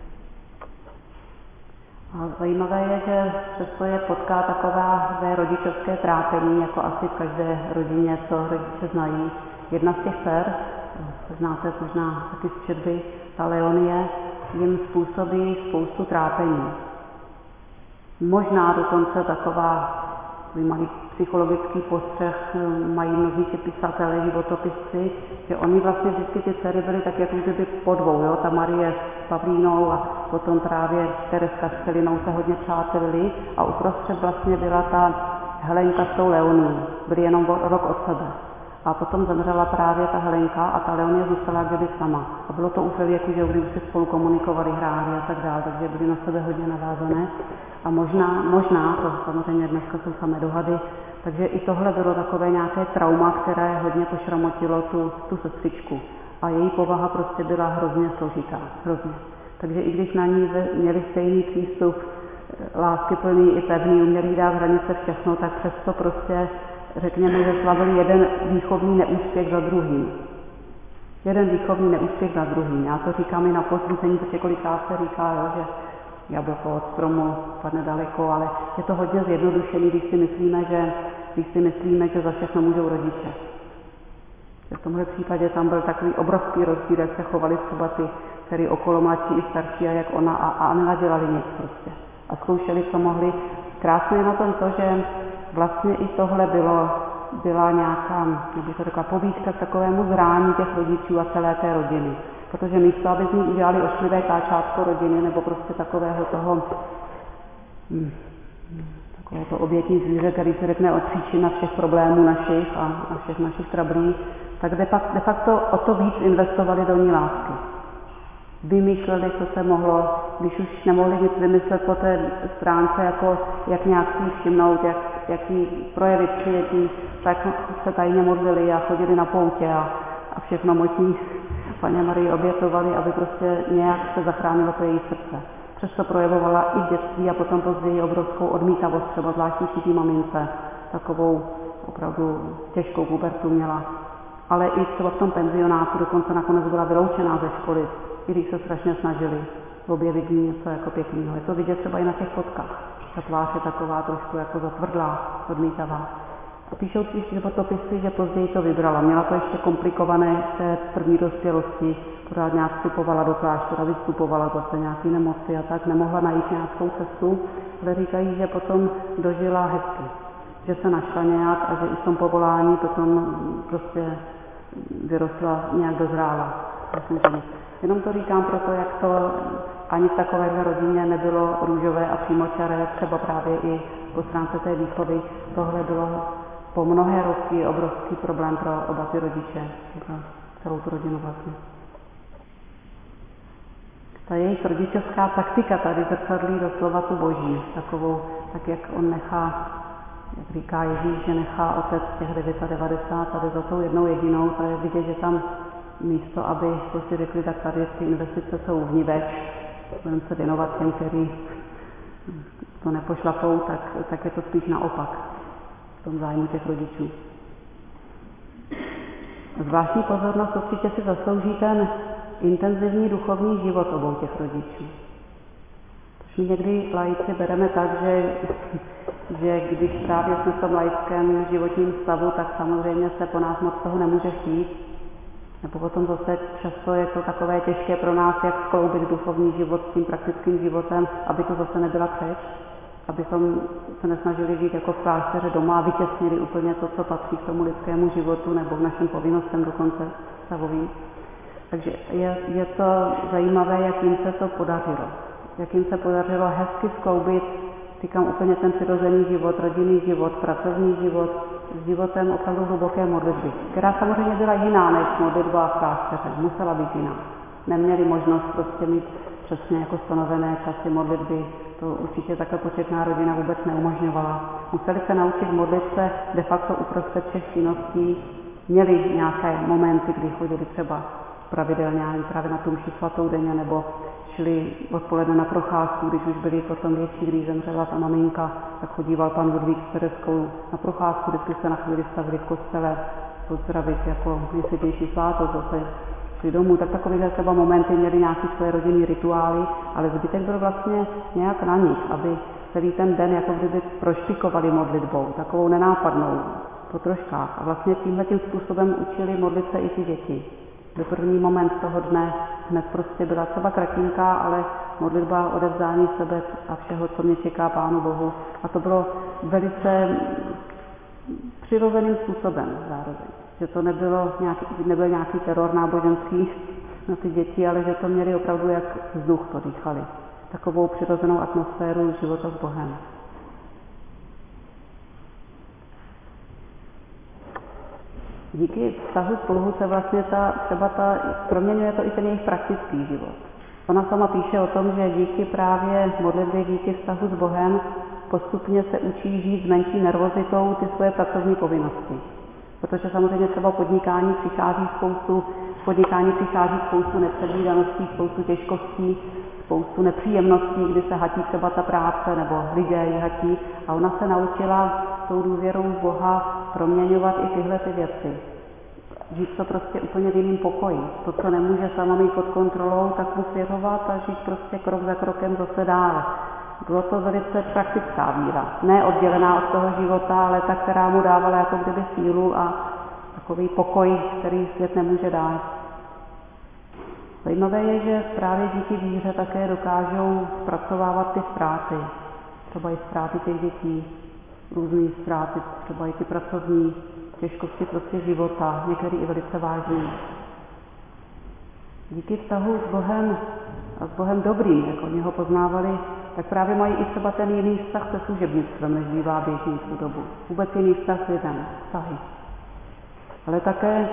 A zajímavé je, že přesto je potká takové rodičovské trápení, jako asi v každé rodině, co rodiče znají. Jedna z těch dcer, znáte možná taky z četby, ta Leonie, jim způsobí spoustu trápení. Možná dokonce takový malý psychologický postřeh mají mnozí ti pisatelé, životopisci, že oni vlastně vždycky ty dcery byly tak jako kdyby po dvou, jo? Ta Marie s Pavlínou a potom právě Tereska s Celinou se hodně přátelili a uprostřed vlastně byla ta Helenka s tou Leonií. Byli jenom rok od sebe. A potom zemřela právě ta Helenka a ta Leonie zůstala kdyby sama. A bylo to už ve věku, že když si spolu komunikovali, hráli a tak dále, takže byli na sebe hodně navázané. A možná, to samozřejmě dneska jsou samé dohady, takže i tohle bylo takové nějaké trauma, které hodně pošramotilo tu sestřičku. A její povaha prostě byla hrozně složitá. Hrozně. Takže i když na ní měli stejný přístup, láskyplný i pevný, uměli dát hranice všechno, tak přesto prostě řekněme, že slavili jeden výchovný neúspěch za druhým. Já to říkám i na posvícení, protože kolikrát se říká, jo, že jablko od stromu padne daleko, ale je to hodně zjednodušený, když si myslíme, že za všechno můžou rodiče. V tomhle případě tam byl takový obrovský rozdíl, jak se chovali třeba ty dcery okolo, mladší i starší, a jak ona a nenadělali nic prostě. A zkoušeli, co mohli. Krásné je na tom to, že vlastně i tohle byla nějaká, jak bych to řekla, pobídka k takovému zrání těch rodičů a celé té rodiny. Protože místo, aby z ní udělali ošklivé káčátko rodiny nebo prostě takového toho obětní zvíře, který se řekne od příčina všech problémů našich a všech našich trablí, tak de facto o to víc investovali do ní lásky. Vymýšleli, co se mohlo, když už nemohli nic vymyslet po té stránce, jako jak nějak si všimnout, jaký projevy přijetí, tak se tajně modlili a chodili na poutě a všechno možný Paně Marii obětovali, aby prostě nějak se zachránilo to její srdce. Přesto projevovala i v dětství a potom později obrovskou odmítavost, třeba zvláštní té mamince, takovou opravdu těžkou pubertu měla. Ale i třeba v tom penzionátu dokonce nakonec byla vyloučená ze školy, i když se strašně snažili objevit ní něco jako pěkného. Je to vidět třeba i na těch fotkách. Ta tvář je taková trošku jako zatvrdlá, odmítavá. A píšou si životopisy, že později to vybrala. Měla to ještě komplikované v té první dospělosti, pořád nějak vstupovala do kláštera, vystupovala zase nějaké nemoci a tak, nemohla najít nějakou cestu, ale říkají, že potom dožila hezky, že se našla nějak a že i v tom povolání potom prostě vyrostla, nějak dozrála. Jenom to říkám proto, jak to ani v takovéhle rodině nebylo růžové a přímočaré, třeba právě i po stránce té výchovy. Tohle bylo po mnohé roky obrovský problém pro oba ty rodiče, pro celou tu rodinu vlastně. Ta jejich rodičovská taktika tady zrcadlí doslova tu Boží, takovou, tak jak on nechá, jak říká Ježíš, že nechá otec těch 99 tady za tou jednou jedinou, to je vidět, že tam místo, aby si řekli, tak tady ty investice jsou vniveč, budeme se věnovat těm, kteří to nepošlapou, tak je to spíš naopak v tom zájmu těch rodičů. Zvláštní pozornost určitě si zaslouží ten intenzivní duchovní život obou těch rodičů. Což my někdy laici bereme tak, že když právě jsme v tom laickém životním stavu, tak samozřejmě se po nás moc toho nemůže chtít. Nebo potom zase často je to takové těžké pro nás, jak skloubit duchovní život s tím praktickým životem, aby to zase nebyla křeč, abychom se nesnažili žít jako v klášteře doma a vytěsnili úplně to, co patří k tomu lidskému životu nebo k našim povinnostem dokonce stavovým. Takže je to zajímavé, jak jim se to podařilo. Jak jim se podařilo hezky skloubit, říkám úplně ten přirozený život, rodinný život, pracovní život, s životem opravdu hluboké modlitby, která samozřejmě byla jiná než modlitba v klášteře, musela být jiná. Neměli možnost prostě mít přesně jako stanovené časy modlitby, to určitě takhle početná rodina vůbec neumožňovala. Museli se naučit modlit se de facto uprostřed všech činností, měli nějaké momenty, kdy chodili třeba pravidelně právě na tu mši svatou denně, nebo šli odpoledne na procházku, když už byli potom větší, když zemřela ta maminka, tak chodíval pan Ludvík s Tereskou na procházku, vždycky se na chvíli stavili v kostele, pozdravit jako nejsvětější svátost, zase šli domů, tak takovýhle třeba momenty měli nějaké své rodinné rituály, ale zbytek byl vlastně nějak na nich, aby celý ten den jako kdyby prošpikovali modlitbou, takovou nenápadnou, po troškách. A vlastně tímhletím způsobem učili modlit se i ty děti. Do první moment toho dne hned prostě byla třeba kratinká, ale modlitba odevzdání sebe a všeho, co mě čeká Pánu Bohu. A to bylo velice přirozeným způsobem zároveň. Že to nebyl nějaký teror náboženský na ty děti, ale že to měli opravdu jak vzduch, to dýchali. Takovou přirozenou atmosféru života s Bohem. Díky vztahu spolu se vlastně proměňuje to i ten jejich praktický život. Ona sama píše o tom, že díky právě modlitbě, díky vztahu s Bohem postupně se učí žít s menší nervozitou ty svoje pracovní povinnosti. Protože samozřejmě třeba podnikání přichází spoustu nepředvídaností, spoustu těžkostí, spoustu nepříjemností, kdy se hatí třeba ta práce nebo lidé ji hatí. A ona se naučila tou důvěrou v Boha proměňovat i tyhle ty věci. Žít to prostě úplně v jiným pokoji. To, co nemůže sama mít pod kontrolou, tak mu svěřovat a žít prostě krok za krokem zase dál. Bylo to velice praktická víra. Ne oddělená od toho života, ale ta, která mu dávala jako kdyby sílu a takový pokoj, který svět nemůže dát. Zajímavé je, že právě díky víře také dokážou zpracovávat ty ztráty. Třeba i ztráty těch dětí, různé ztráty, třeba i ty pracovní těžkosti prostě života, některý i velice vážný. díky vztahu s Bohem dobrým, jak oni ho poznávali, tak právě mají i třeba ten jiný vztah se služebnictvem, než bývá běžný v tu dobu. Vůbec jiný vztah s lidem, vztahy. Ale také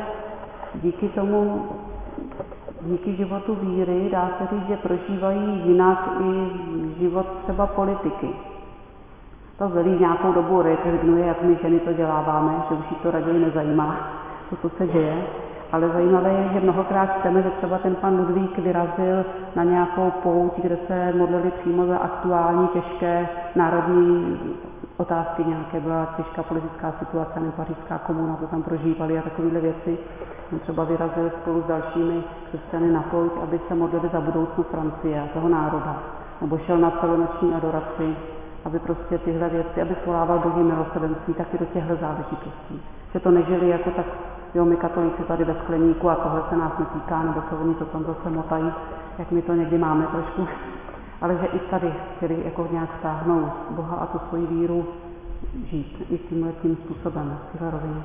díky životu víry, dá se říct, že prožívají jinak i život třeba politiky. To Zelí nějakou dobu rezignuje, jak my ženy to děláváme, že už jí to raději nezajímá, co se děje. Ale zajímavé je, že mnohokrát čteme, že třeba ten pan Ludvík vyrazil na nějakou pouť, kde se modlili přímo za aktuální těžké národní otázky nějaké. Byla těžká politická situace, nebo pařížská komuna, to tam prožívali a takovéhle věci. On třeba vyrazil spolu s dalšími křesťany na pouť, aby se modlili za budoucnost Francie a toho národa. Nebo šel na celonoční adoraci, aby prostě tyhle věci, aby svolával boží milosrdenství taky do těchto záležitostí. Že to nežili jako tak, jo, my katolíci tady ve skleníku a tohle se nás netýká, nebo se oni to tam zase motají, jak my to někdy máme trošku. Ale že i tady chtěli jako nějak stáhnout Boha a tu svoji víru žít i tím způsobem, v téhle rovině.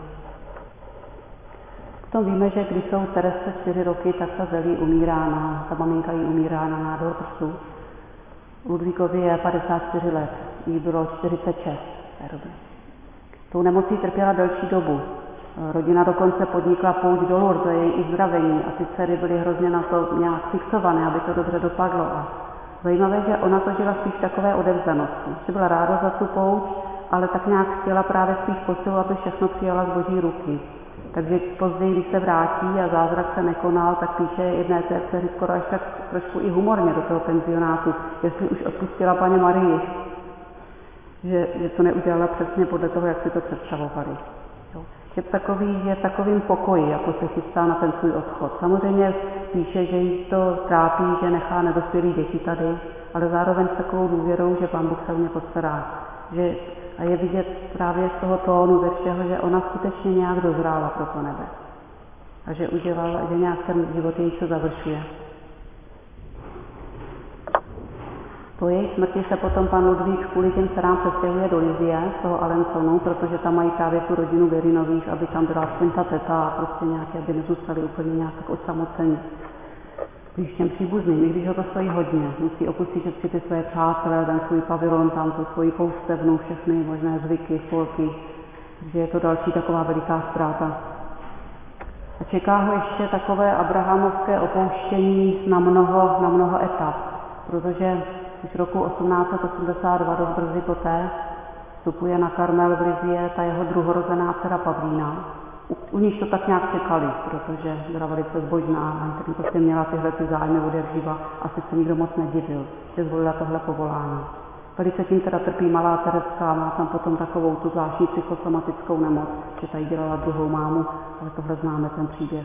Potom víme, že když jsou Terese 4 roky, tak ta Zelí umírá, ta maminka jí umírá na nádor prsu. Ludvíkovi je 54 let, jí bylo 46 v té době. Tou nemocí trpěla delší dobu. Rodina dokonce podnikla pouť do Lourdes, to je její uzdravení a ty dcery byly hrozně na to nějak fixované, aby to dobře dopadlo. A zajímavé, že ona to žila spíš takové odevzdanosti. Že byla ráda za tu pouť, ale tak nějak chtěla právě spíš posilu, aby všechno přijala z boží ruky. Takže později, když se vrátí a zázrak se nekonal, tak píše jedné té dceři skoro až tak trošku i humorně do toho penzionátu, jestli už odpustila paní Marii, že to neudělala přesně podle toho, jak si to představovali. Je v takovým pokoji, jako se chystá na ten svůj odchod. Samozřejmě píše, že jí to trápí, že nechá nedospělý děti tady, ale zároveň s takovou důvěrou, že Pán Bůh se o ně postará. A je vidět právě z toho tónu ze všeho, že ona skutečně nějak dozrála pro to nebe. A že nějak ten život její se završuje. Po její smrti se potom pan Ludvík kvůli těm dcerám přestěhuje do Lizie, z toho Alençonu, protože tam mají právě tu rodinu Věrinových, aby tam byla aspoň ta teta a prostě nějaké, aby nezůstali úplně nějak tak osamocení. Když těm příbuzným, i když ho to stojí hodně, musí opustit vždycky ty své přátelé, ten svůj pavilon, tam tu svoji poustevnu, všechny možné zvyky, spolky, takže je to další taková veliká ztráta. A čeká ho ještě takové abrahamovské opouštění na mnoho etap, protože už roku 1882, dost brzy poté, vstupuje na Karmel v Lizie ta jeho druhorozená dcera Pavlína. U níž to tak nějak čekali, protože byla velice zbožná a tak prostě měla tyhle zájmy od jak živa. Asi se nikdo moc nedivil, že zvolila tohle povolání. Velice tím teda trpí malá Tereska, má tam potom takovou tu zvláštní psychosomatickou nemoc, že tady dělala druhou mámu, ale tohle známe ten příběh.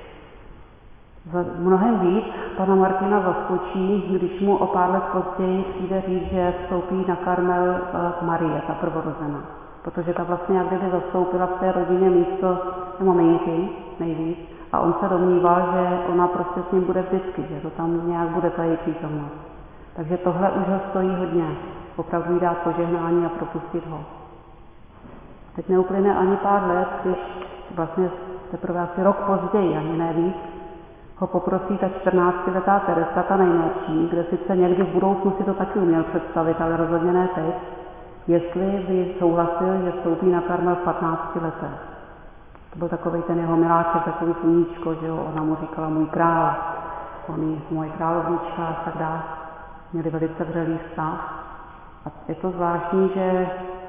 Mnohem víc pana Martina zaskočí, když mu o pár let později přijde říct, že vstoupí na Karmel Marie, ta prvorozená. Protože ta vlastně jak kdyby zastoupila v té rodině místo maminky nejvíc a on se domníval, že ona prostě s ním bude vždycky, že to tam nějak bude ta její přítomnost. Takže tohle už ho stojí hodně, opravdu jí dát požehnání a propustit ho. Teď neuplyne ani pár let, když vlastně teprve asi rok později, ani ne víc, ho poprosí ta 14letá Teresa, ta nejmladší, kde sice někdy v budoucnu si to taky uměl představit, ale rozhodně ne teď, jestli by souhlasil, že vstoupí na Karmel v 15 letech. To byl takový ten jeho miláček, takový sluníčko, že jo, ona mu říkala můj král, on je moje královnička a tak dále. Měli velice vřelý vztah. A je to zvláštní, že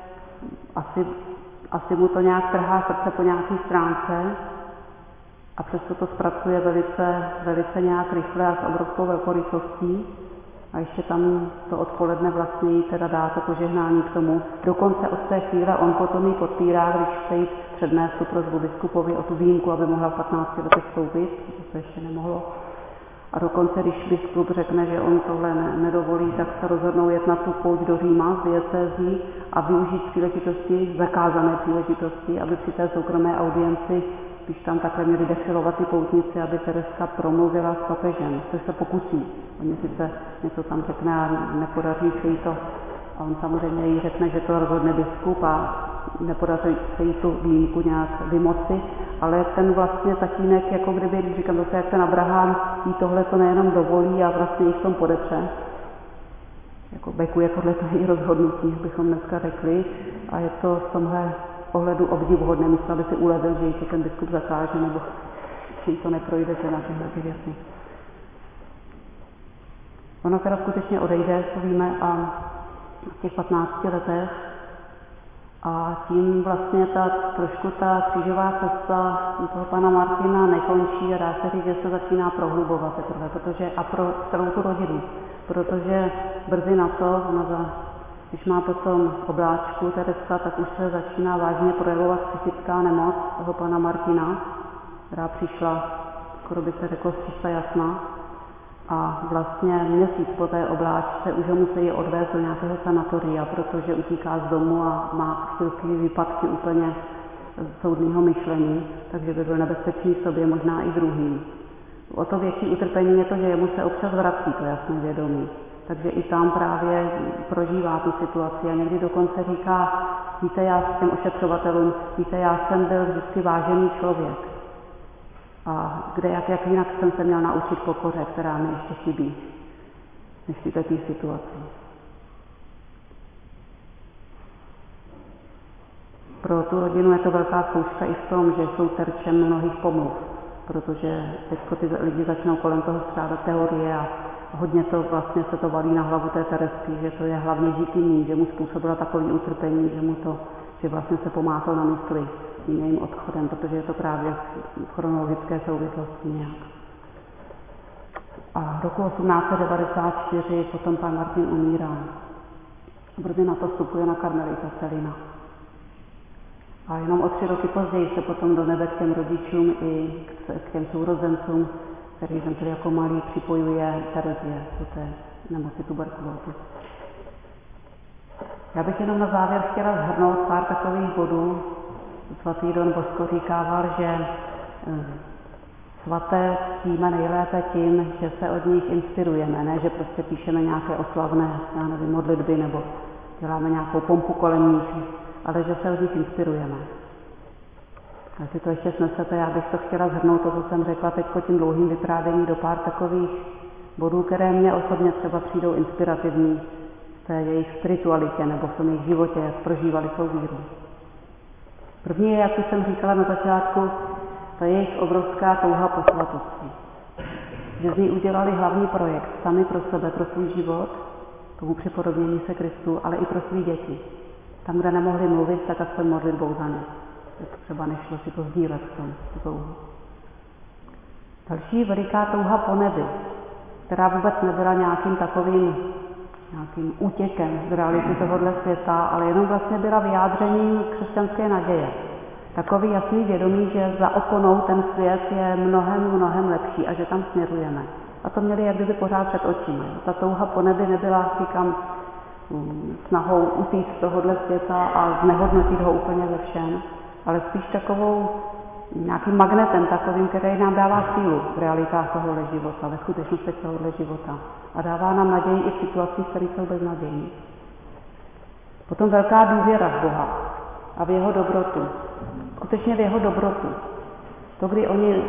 asi mu to nějak trhá srdce po nějaké stránce a přesto to zpracuje velice nějak rychle a s obrovskou velkorysostí. A ještě tam to odpoledne vlastně jí teda dá to požehnání k tomu. Dokonce od té chvíle on potom jí podpírá, když chce jít přednést tu prosbu biskupovi o tu výjimku, aby mohla v 15 letech vstoupit, to se ještě nemohlo. A dokonce, když biskup řekne, že on tohle nedovolí, tak se rozhodnou jet na tu pouť do Říma z diecézí a využít příležitosti, zakázané příležitosti, aby při té soukromé audienci, když tam takhle měli defilovat ty poutnici, aby Tereska promluvila s papežem, což se pokusí. Oni sice něco tam řekne a nepodaří se jí to. A on samozřejmě jí řekne, že to rozhodne biskup a nepodaří se jí tu výjimku nějak vymoci, ale ten vlastně tatínek, jako kdyby, říkám zase, jak ten Abraham, jí tohle to nejenom dovolí a vlastně jich v tom podepře. Jako bekuje, tohle to její rozhodnutí, bychom dneska řekli, a je to v tomhle ohledu obdivuhodné, myslím, aby si ulevil, že jí to ten biskup zakáže, nebo že jí to neprojde na tyhle ty věci. Ona teda skutečně odejde, co víme, a v těch 15 letech, a tím vlastně trošku ta křížová cesta toho pana Martina nekončí a dá se říct, že se začíná prohlubovat teprve, a pro celou tu rodinu, protože brzy na to, když má potom obláčku Tereska, tak už se začíná vážně projevovat psychická nemoc toho pana Martina, která přišla, skoro by se řeklo, z jasna. A vlastně měsíc po té obláčce už ho musí odvést do nějakého sanatoria, protože utíká z domu a má chvilky výpadky úplně soudného myšlení, takže by byl nebezpečný sobě, možná i druhým. O to větší utrpení je to, že jemu se občas vrací to jasné vědomí. Takže i tam právě prožívá tu situaci a někdy dokonce říká, víte, já s těm ošetřovatelům, víte, já jsem byl vždycky vážený člověk. A jak jinak jsem se měl naučit pokoře, která mi ještě chybí, než v této situaci. Pro tu rodinu je to velká zkouška i v tom, že jsou terčem mnohých pomluv, protože teď ty lidi začnou kolem toho strádat teorie a hodně to vlastně se to valí na hlavu té Teresky, že to je hlavně díky ní, že mu způsobila takový utrpení, že vlastně se pomátl na mysli tím jejím odchodem, protože je to právě v chronologické souvislosti nějak. A roku 1894 potom pan Martin umírá. Brzy na to vstupuje na karmelita Celina. A jenom o 3 roky později se potom do nebe k těm rodičům i k těm sourozencům, kteří zemřeli jako malí, připojuje Terezie do té nemoci tuberkulózy. Já bych jenom na závěr chtěla shrnout pár takových bodů. Svatý Don Bosco říkával, že svaté ctíme nejlépe tím, že se od nich inspirujeme, ne, že prostě píšeme nějaké oslavné, modlitby nebo děláme nějakou pompu kolem nich, ale že se od nich inspirujeme. A si to ještě snesete, já bych to chtěla shrnout, to, co jsem řekla teď tím dlouhým vyprávěním, do pár takových bodů, které mě osobně třeba přijdou inspirativní v té jejich spiritualitě nebo v tom jejich životě, jak prožívali svou víru. První je, jak už jsem říkala na začátku, ta jejich obrovská touha po svatosti. Že z ní udělali hlavní projekt sami pro sebe, pro svůj život, tomu připodobnění se Kristu, ale i pro svý děti. Tam, kde nemohli mluvit, tak aspoň modlitbou za ně. Třeba nešlo si to sdílet v tom, tu touhu. Další veliká touha po nebi, která vůbec nebyla nějakým útěkem z reality tohohle světa, ale jenom vlastně byla vyjádřením křesťanské naděje. Takový jasný vědomí, že za oponou ten svět je mnohem, mnohem lepší a že tam směrujeme. A to měli jak kdyby pořád před očima. Ta touha po nebi nebyla, říkám, snahou utíct z tohohle světa a znehodnotit ho úplně ve všem, ale spíš nějakým magnetem takovým, který nám dává sílu v realitách tohohle života, ve skutečnosti tohohle života. A dává nám naději i v situacích, které jsou beznadějné. Potom velká důvěra v Boha a v jeho dobrotu. Skutečně v jeho dobrotu. To, kdy oni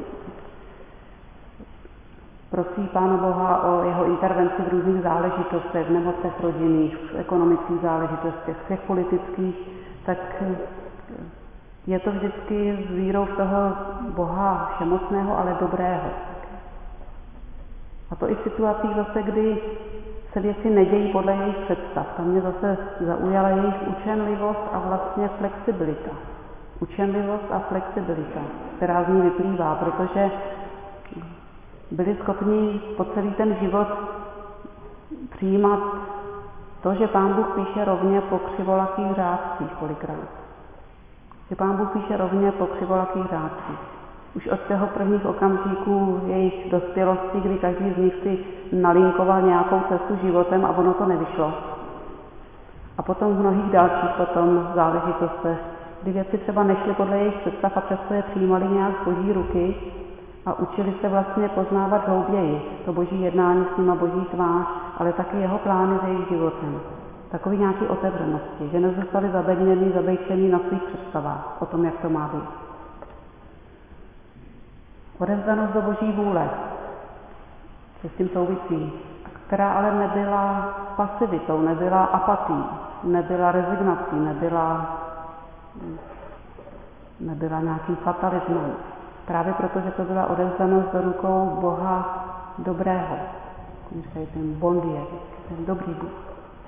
prosí Pána Boha o jeho intervenci v různých záležitostech, v nemocech rodinných, v ekonomických záležitostech, v těch politických, tak je to vždycky s vírou v toho Boha všemocného, ale dobrého. A to i v situacích zase, kdy se věci nedějí podle jejich představ. Tam mě zase zaujala jejich učenlivost a vlastně flexibilita. Učenlivost a flexibilita, která z ní vyplývá, protože byli schopni po celý ten život přijímat to, že Pán Bůh píše rovně po křivolakých řádcích kolikrát. Že Pán Bůh píše rovně po křivolakých řádcích. Už od toho prvních okamžiků jejich dospělosti, kdy každý z nich si nalinkoval nějakou cestu životem a ono to nevyšlo. A potom v mnohých dalších potom záležitostech, kdy věci třeba nešly podle jejich představ a přesto je přijímali nějak z Boží ruky a učili se vlastně poznávat hlouběji to Boží jednání s nima, Boží tvář, ale taky jeho plány s jejich životem. Takový nějaký otevřenosti, že nezůstali zabednění, zabejčení na svých představách o tom, jak to má být. Odevzdanost do Boží vůle, co s tím souvisí, která ale nebyla pasivitou, nebyla apatií, nebyla rezignací, nebyla nějakým fatalismem. Právě proto, že to byla odevzdanost do rukou Boha dobrého. Říkají ten bondie, ten dobrý Bůh.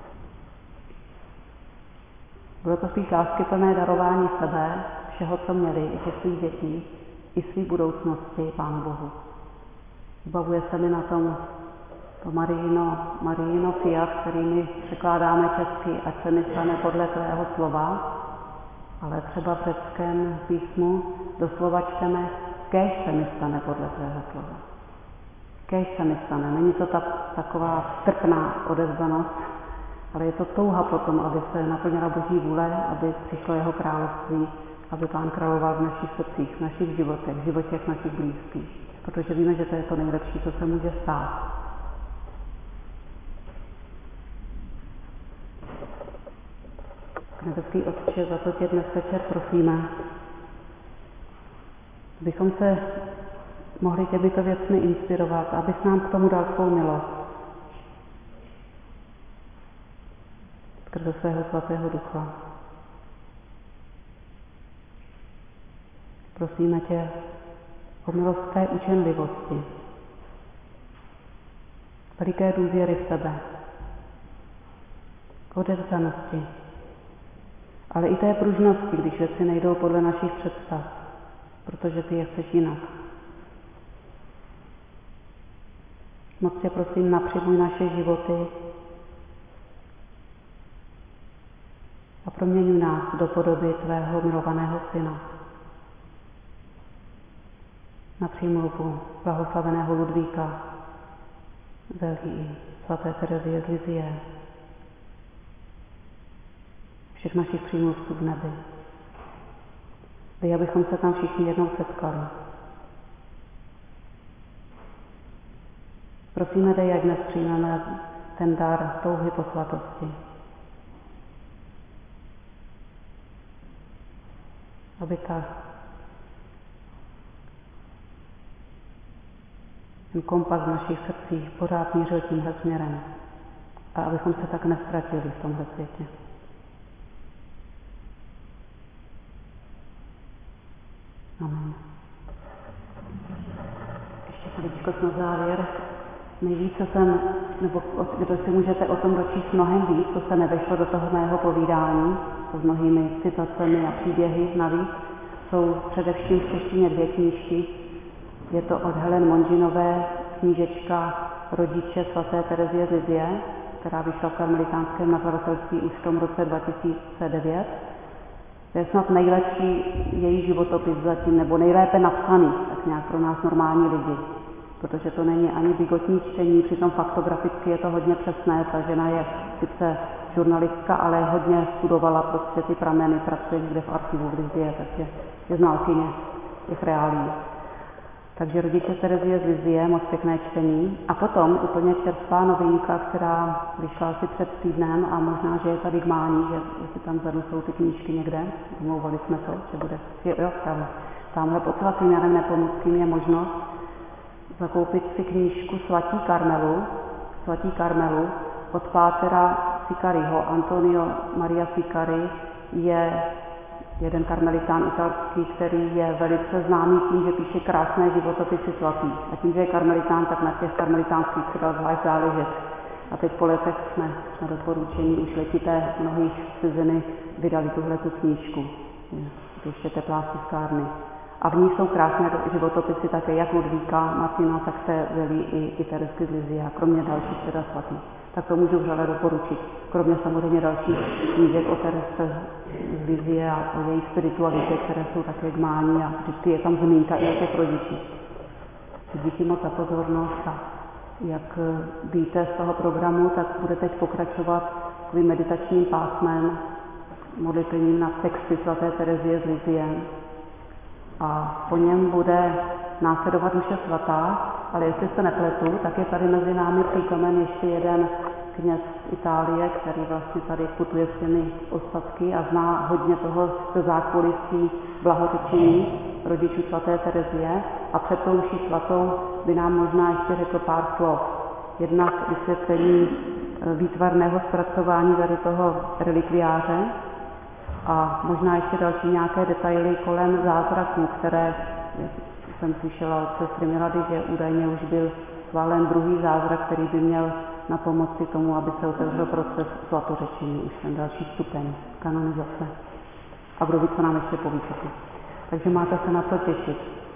Bylo to spíš láskyplné darování sebe, všeho, co měli, i těch svých dětí, i své budoucnosti Pánu Bohu. Vybavuje se mi na tom to Marijino fiat, který my překládáme česky, ať se mi stane podle tvého slova, ale třeba v řeckém písmu doslova čteme, kéž se mi stane podle tvého slova. Kéž se mi stane. Není to taková trpná odevzdanost, ale je to touha potom, aby se naplnila Boží vůle, aby přišlo jeho království, aby Pán královal v našich srdcích, v našich životech, v životech našich blízkých. Protože víme, že to je to nejlepší, co se může stát. Nebeský Otče, za to tě dnes večer prosíme, abychom se mohli těmito věcmi inspirovat, abys nám k tomu dal svou milost. Skrze svého svatého ducha. Prosíme tě o milost té učenlivosti, veliké důvěry v tebe, odevzdanosti, ale i té pružnosti, když věci nejdou podle našich představ, protože ty je chceš jinak. Moc tě prosím, napřimuj naše životy a proměňuj nás do podoby tvého milovaného syna. Na přímluvu blahoslaveného Ludvíka z Belgii, svaté Terezie z Lizie, všech našich přímluvců v nebi. Dej, abychom se tam všichni jednou setkali. Prosíme, dej, jak dnes přijmeme ten dar touhy po svatosti. Aby ten kompas v našich srdcích pořád mířil tímhle směrem a abychom se tak nestratili v tomhle světě. Amen. Ještě chvíličko na závěr. Nejvíce nebo kdo si můžete o tom dočíst mnohem víc, co se nevešlo do toho mého povídání, s mnohými citacemi a příběhy navíc, jsou především v češtině 2 knížky. Je to od Helen Monginové knížečka Rodiče svaté Terezie z Lizie, která vyšla v karmelitánském nakladatelství už v tom roce 2009. To je snad nejlepší její životopis zatím, nebo nejlépe napsaný, tak nějak pro nás normální lidi. Protože to není ani bigotní čtení, přitom faktograficky je to hodně přesné. Ta žena je sice žurnalistka, ale hodně studovala prostě ty prameny, pracuje někde v archivu v Lizie, takže je znalkyně těch reálí. Takže Rodiče Terezie z Lizie, moc pěkné čtení. A potom úplně čerstvá novinka, která vyšla asi před týdnem a možná, že je tady k mání, že jestli tam vzadu jsou ty knížky někde, domlouvali jsme to, že bude. Jo, tamhle pod svatým Janem Nepomuckým je možnost zakoupit si knížku Svatí Karmelu od pátera Sicariho. Antonio Maria Sicari je jeden karmelitán italský, který je velice známý tím, že píše krásné životopisy svatých. A tím, že je karmelitán, tak na těch karmelitánských si dal zvlášť záležet. A teď po letech jsme na doporučení už letité mnohých ciziny vydali tuhletu knížku. Ještě teplá tiskárny. A v ní jsou krásné životopisy také jak Ludvíka, Martina, tak se velí i Teresky z Lizie, a kromě dalších teda svatých. Tak to můžu vřele doporučit. Kromě samozřejmě dalších knížek o Teresce z Lizie a o její spiritualitě, které jsou také k mání a vždycky je tam zmínka i o těch rodičích. Díky moc za pozornost a jak víte z toho programu, tak bude teď pokračovat takovým meditačním pásmem, modlitevním na texty svaté Terezie z Lizie. A po něm bude následovat mše svatá, ale jestli se nepletu, tak je tady mezi námi přítomen ještě jeden kněz z Itálie, který vlastně tady putuje s těmi ostatky a zná hodně toho ze zákulisí blahořečení rodičů svaté Terezie a před tou mší svatou by nám možná ještě řekl pár slov. Jednak vysvětlení výtvarného zpracování tady toho relikviáře a možná ještě další nějaké detaily kolem zázraků, které jsem slyšela od sestry Milady, že údajně už byl schválen druhý zázrak, který by měl na pomoci tomu, aby se otevřel proces svatořečení, už ten další stupeň kanonizace. A kdo ví, co nám ještě poví. Takže máte se na co těšit.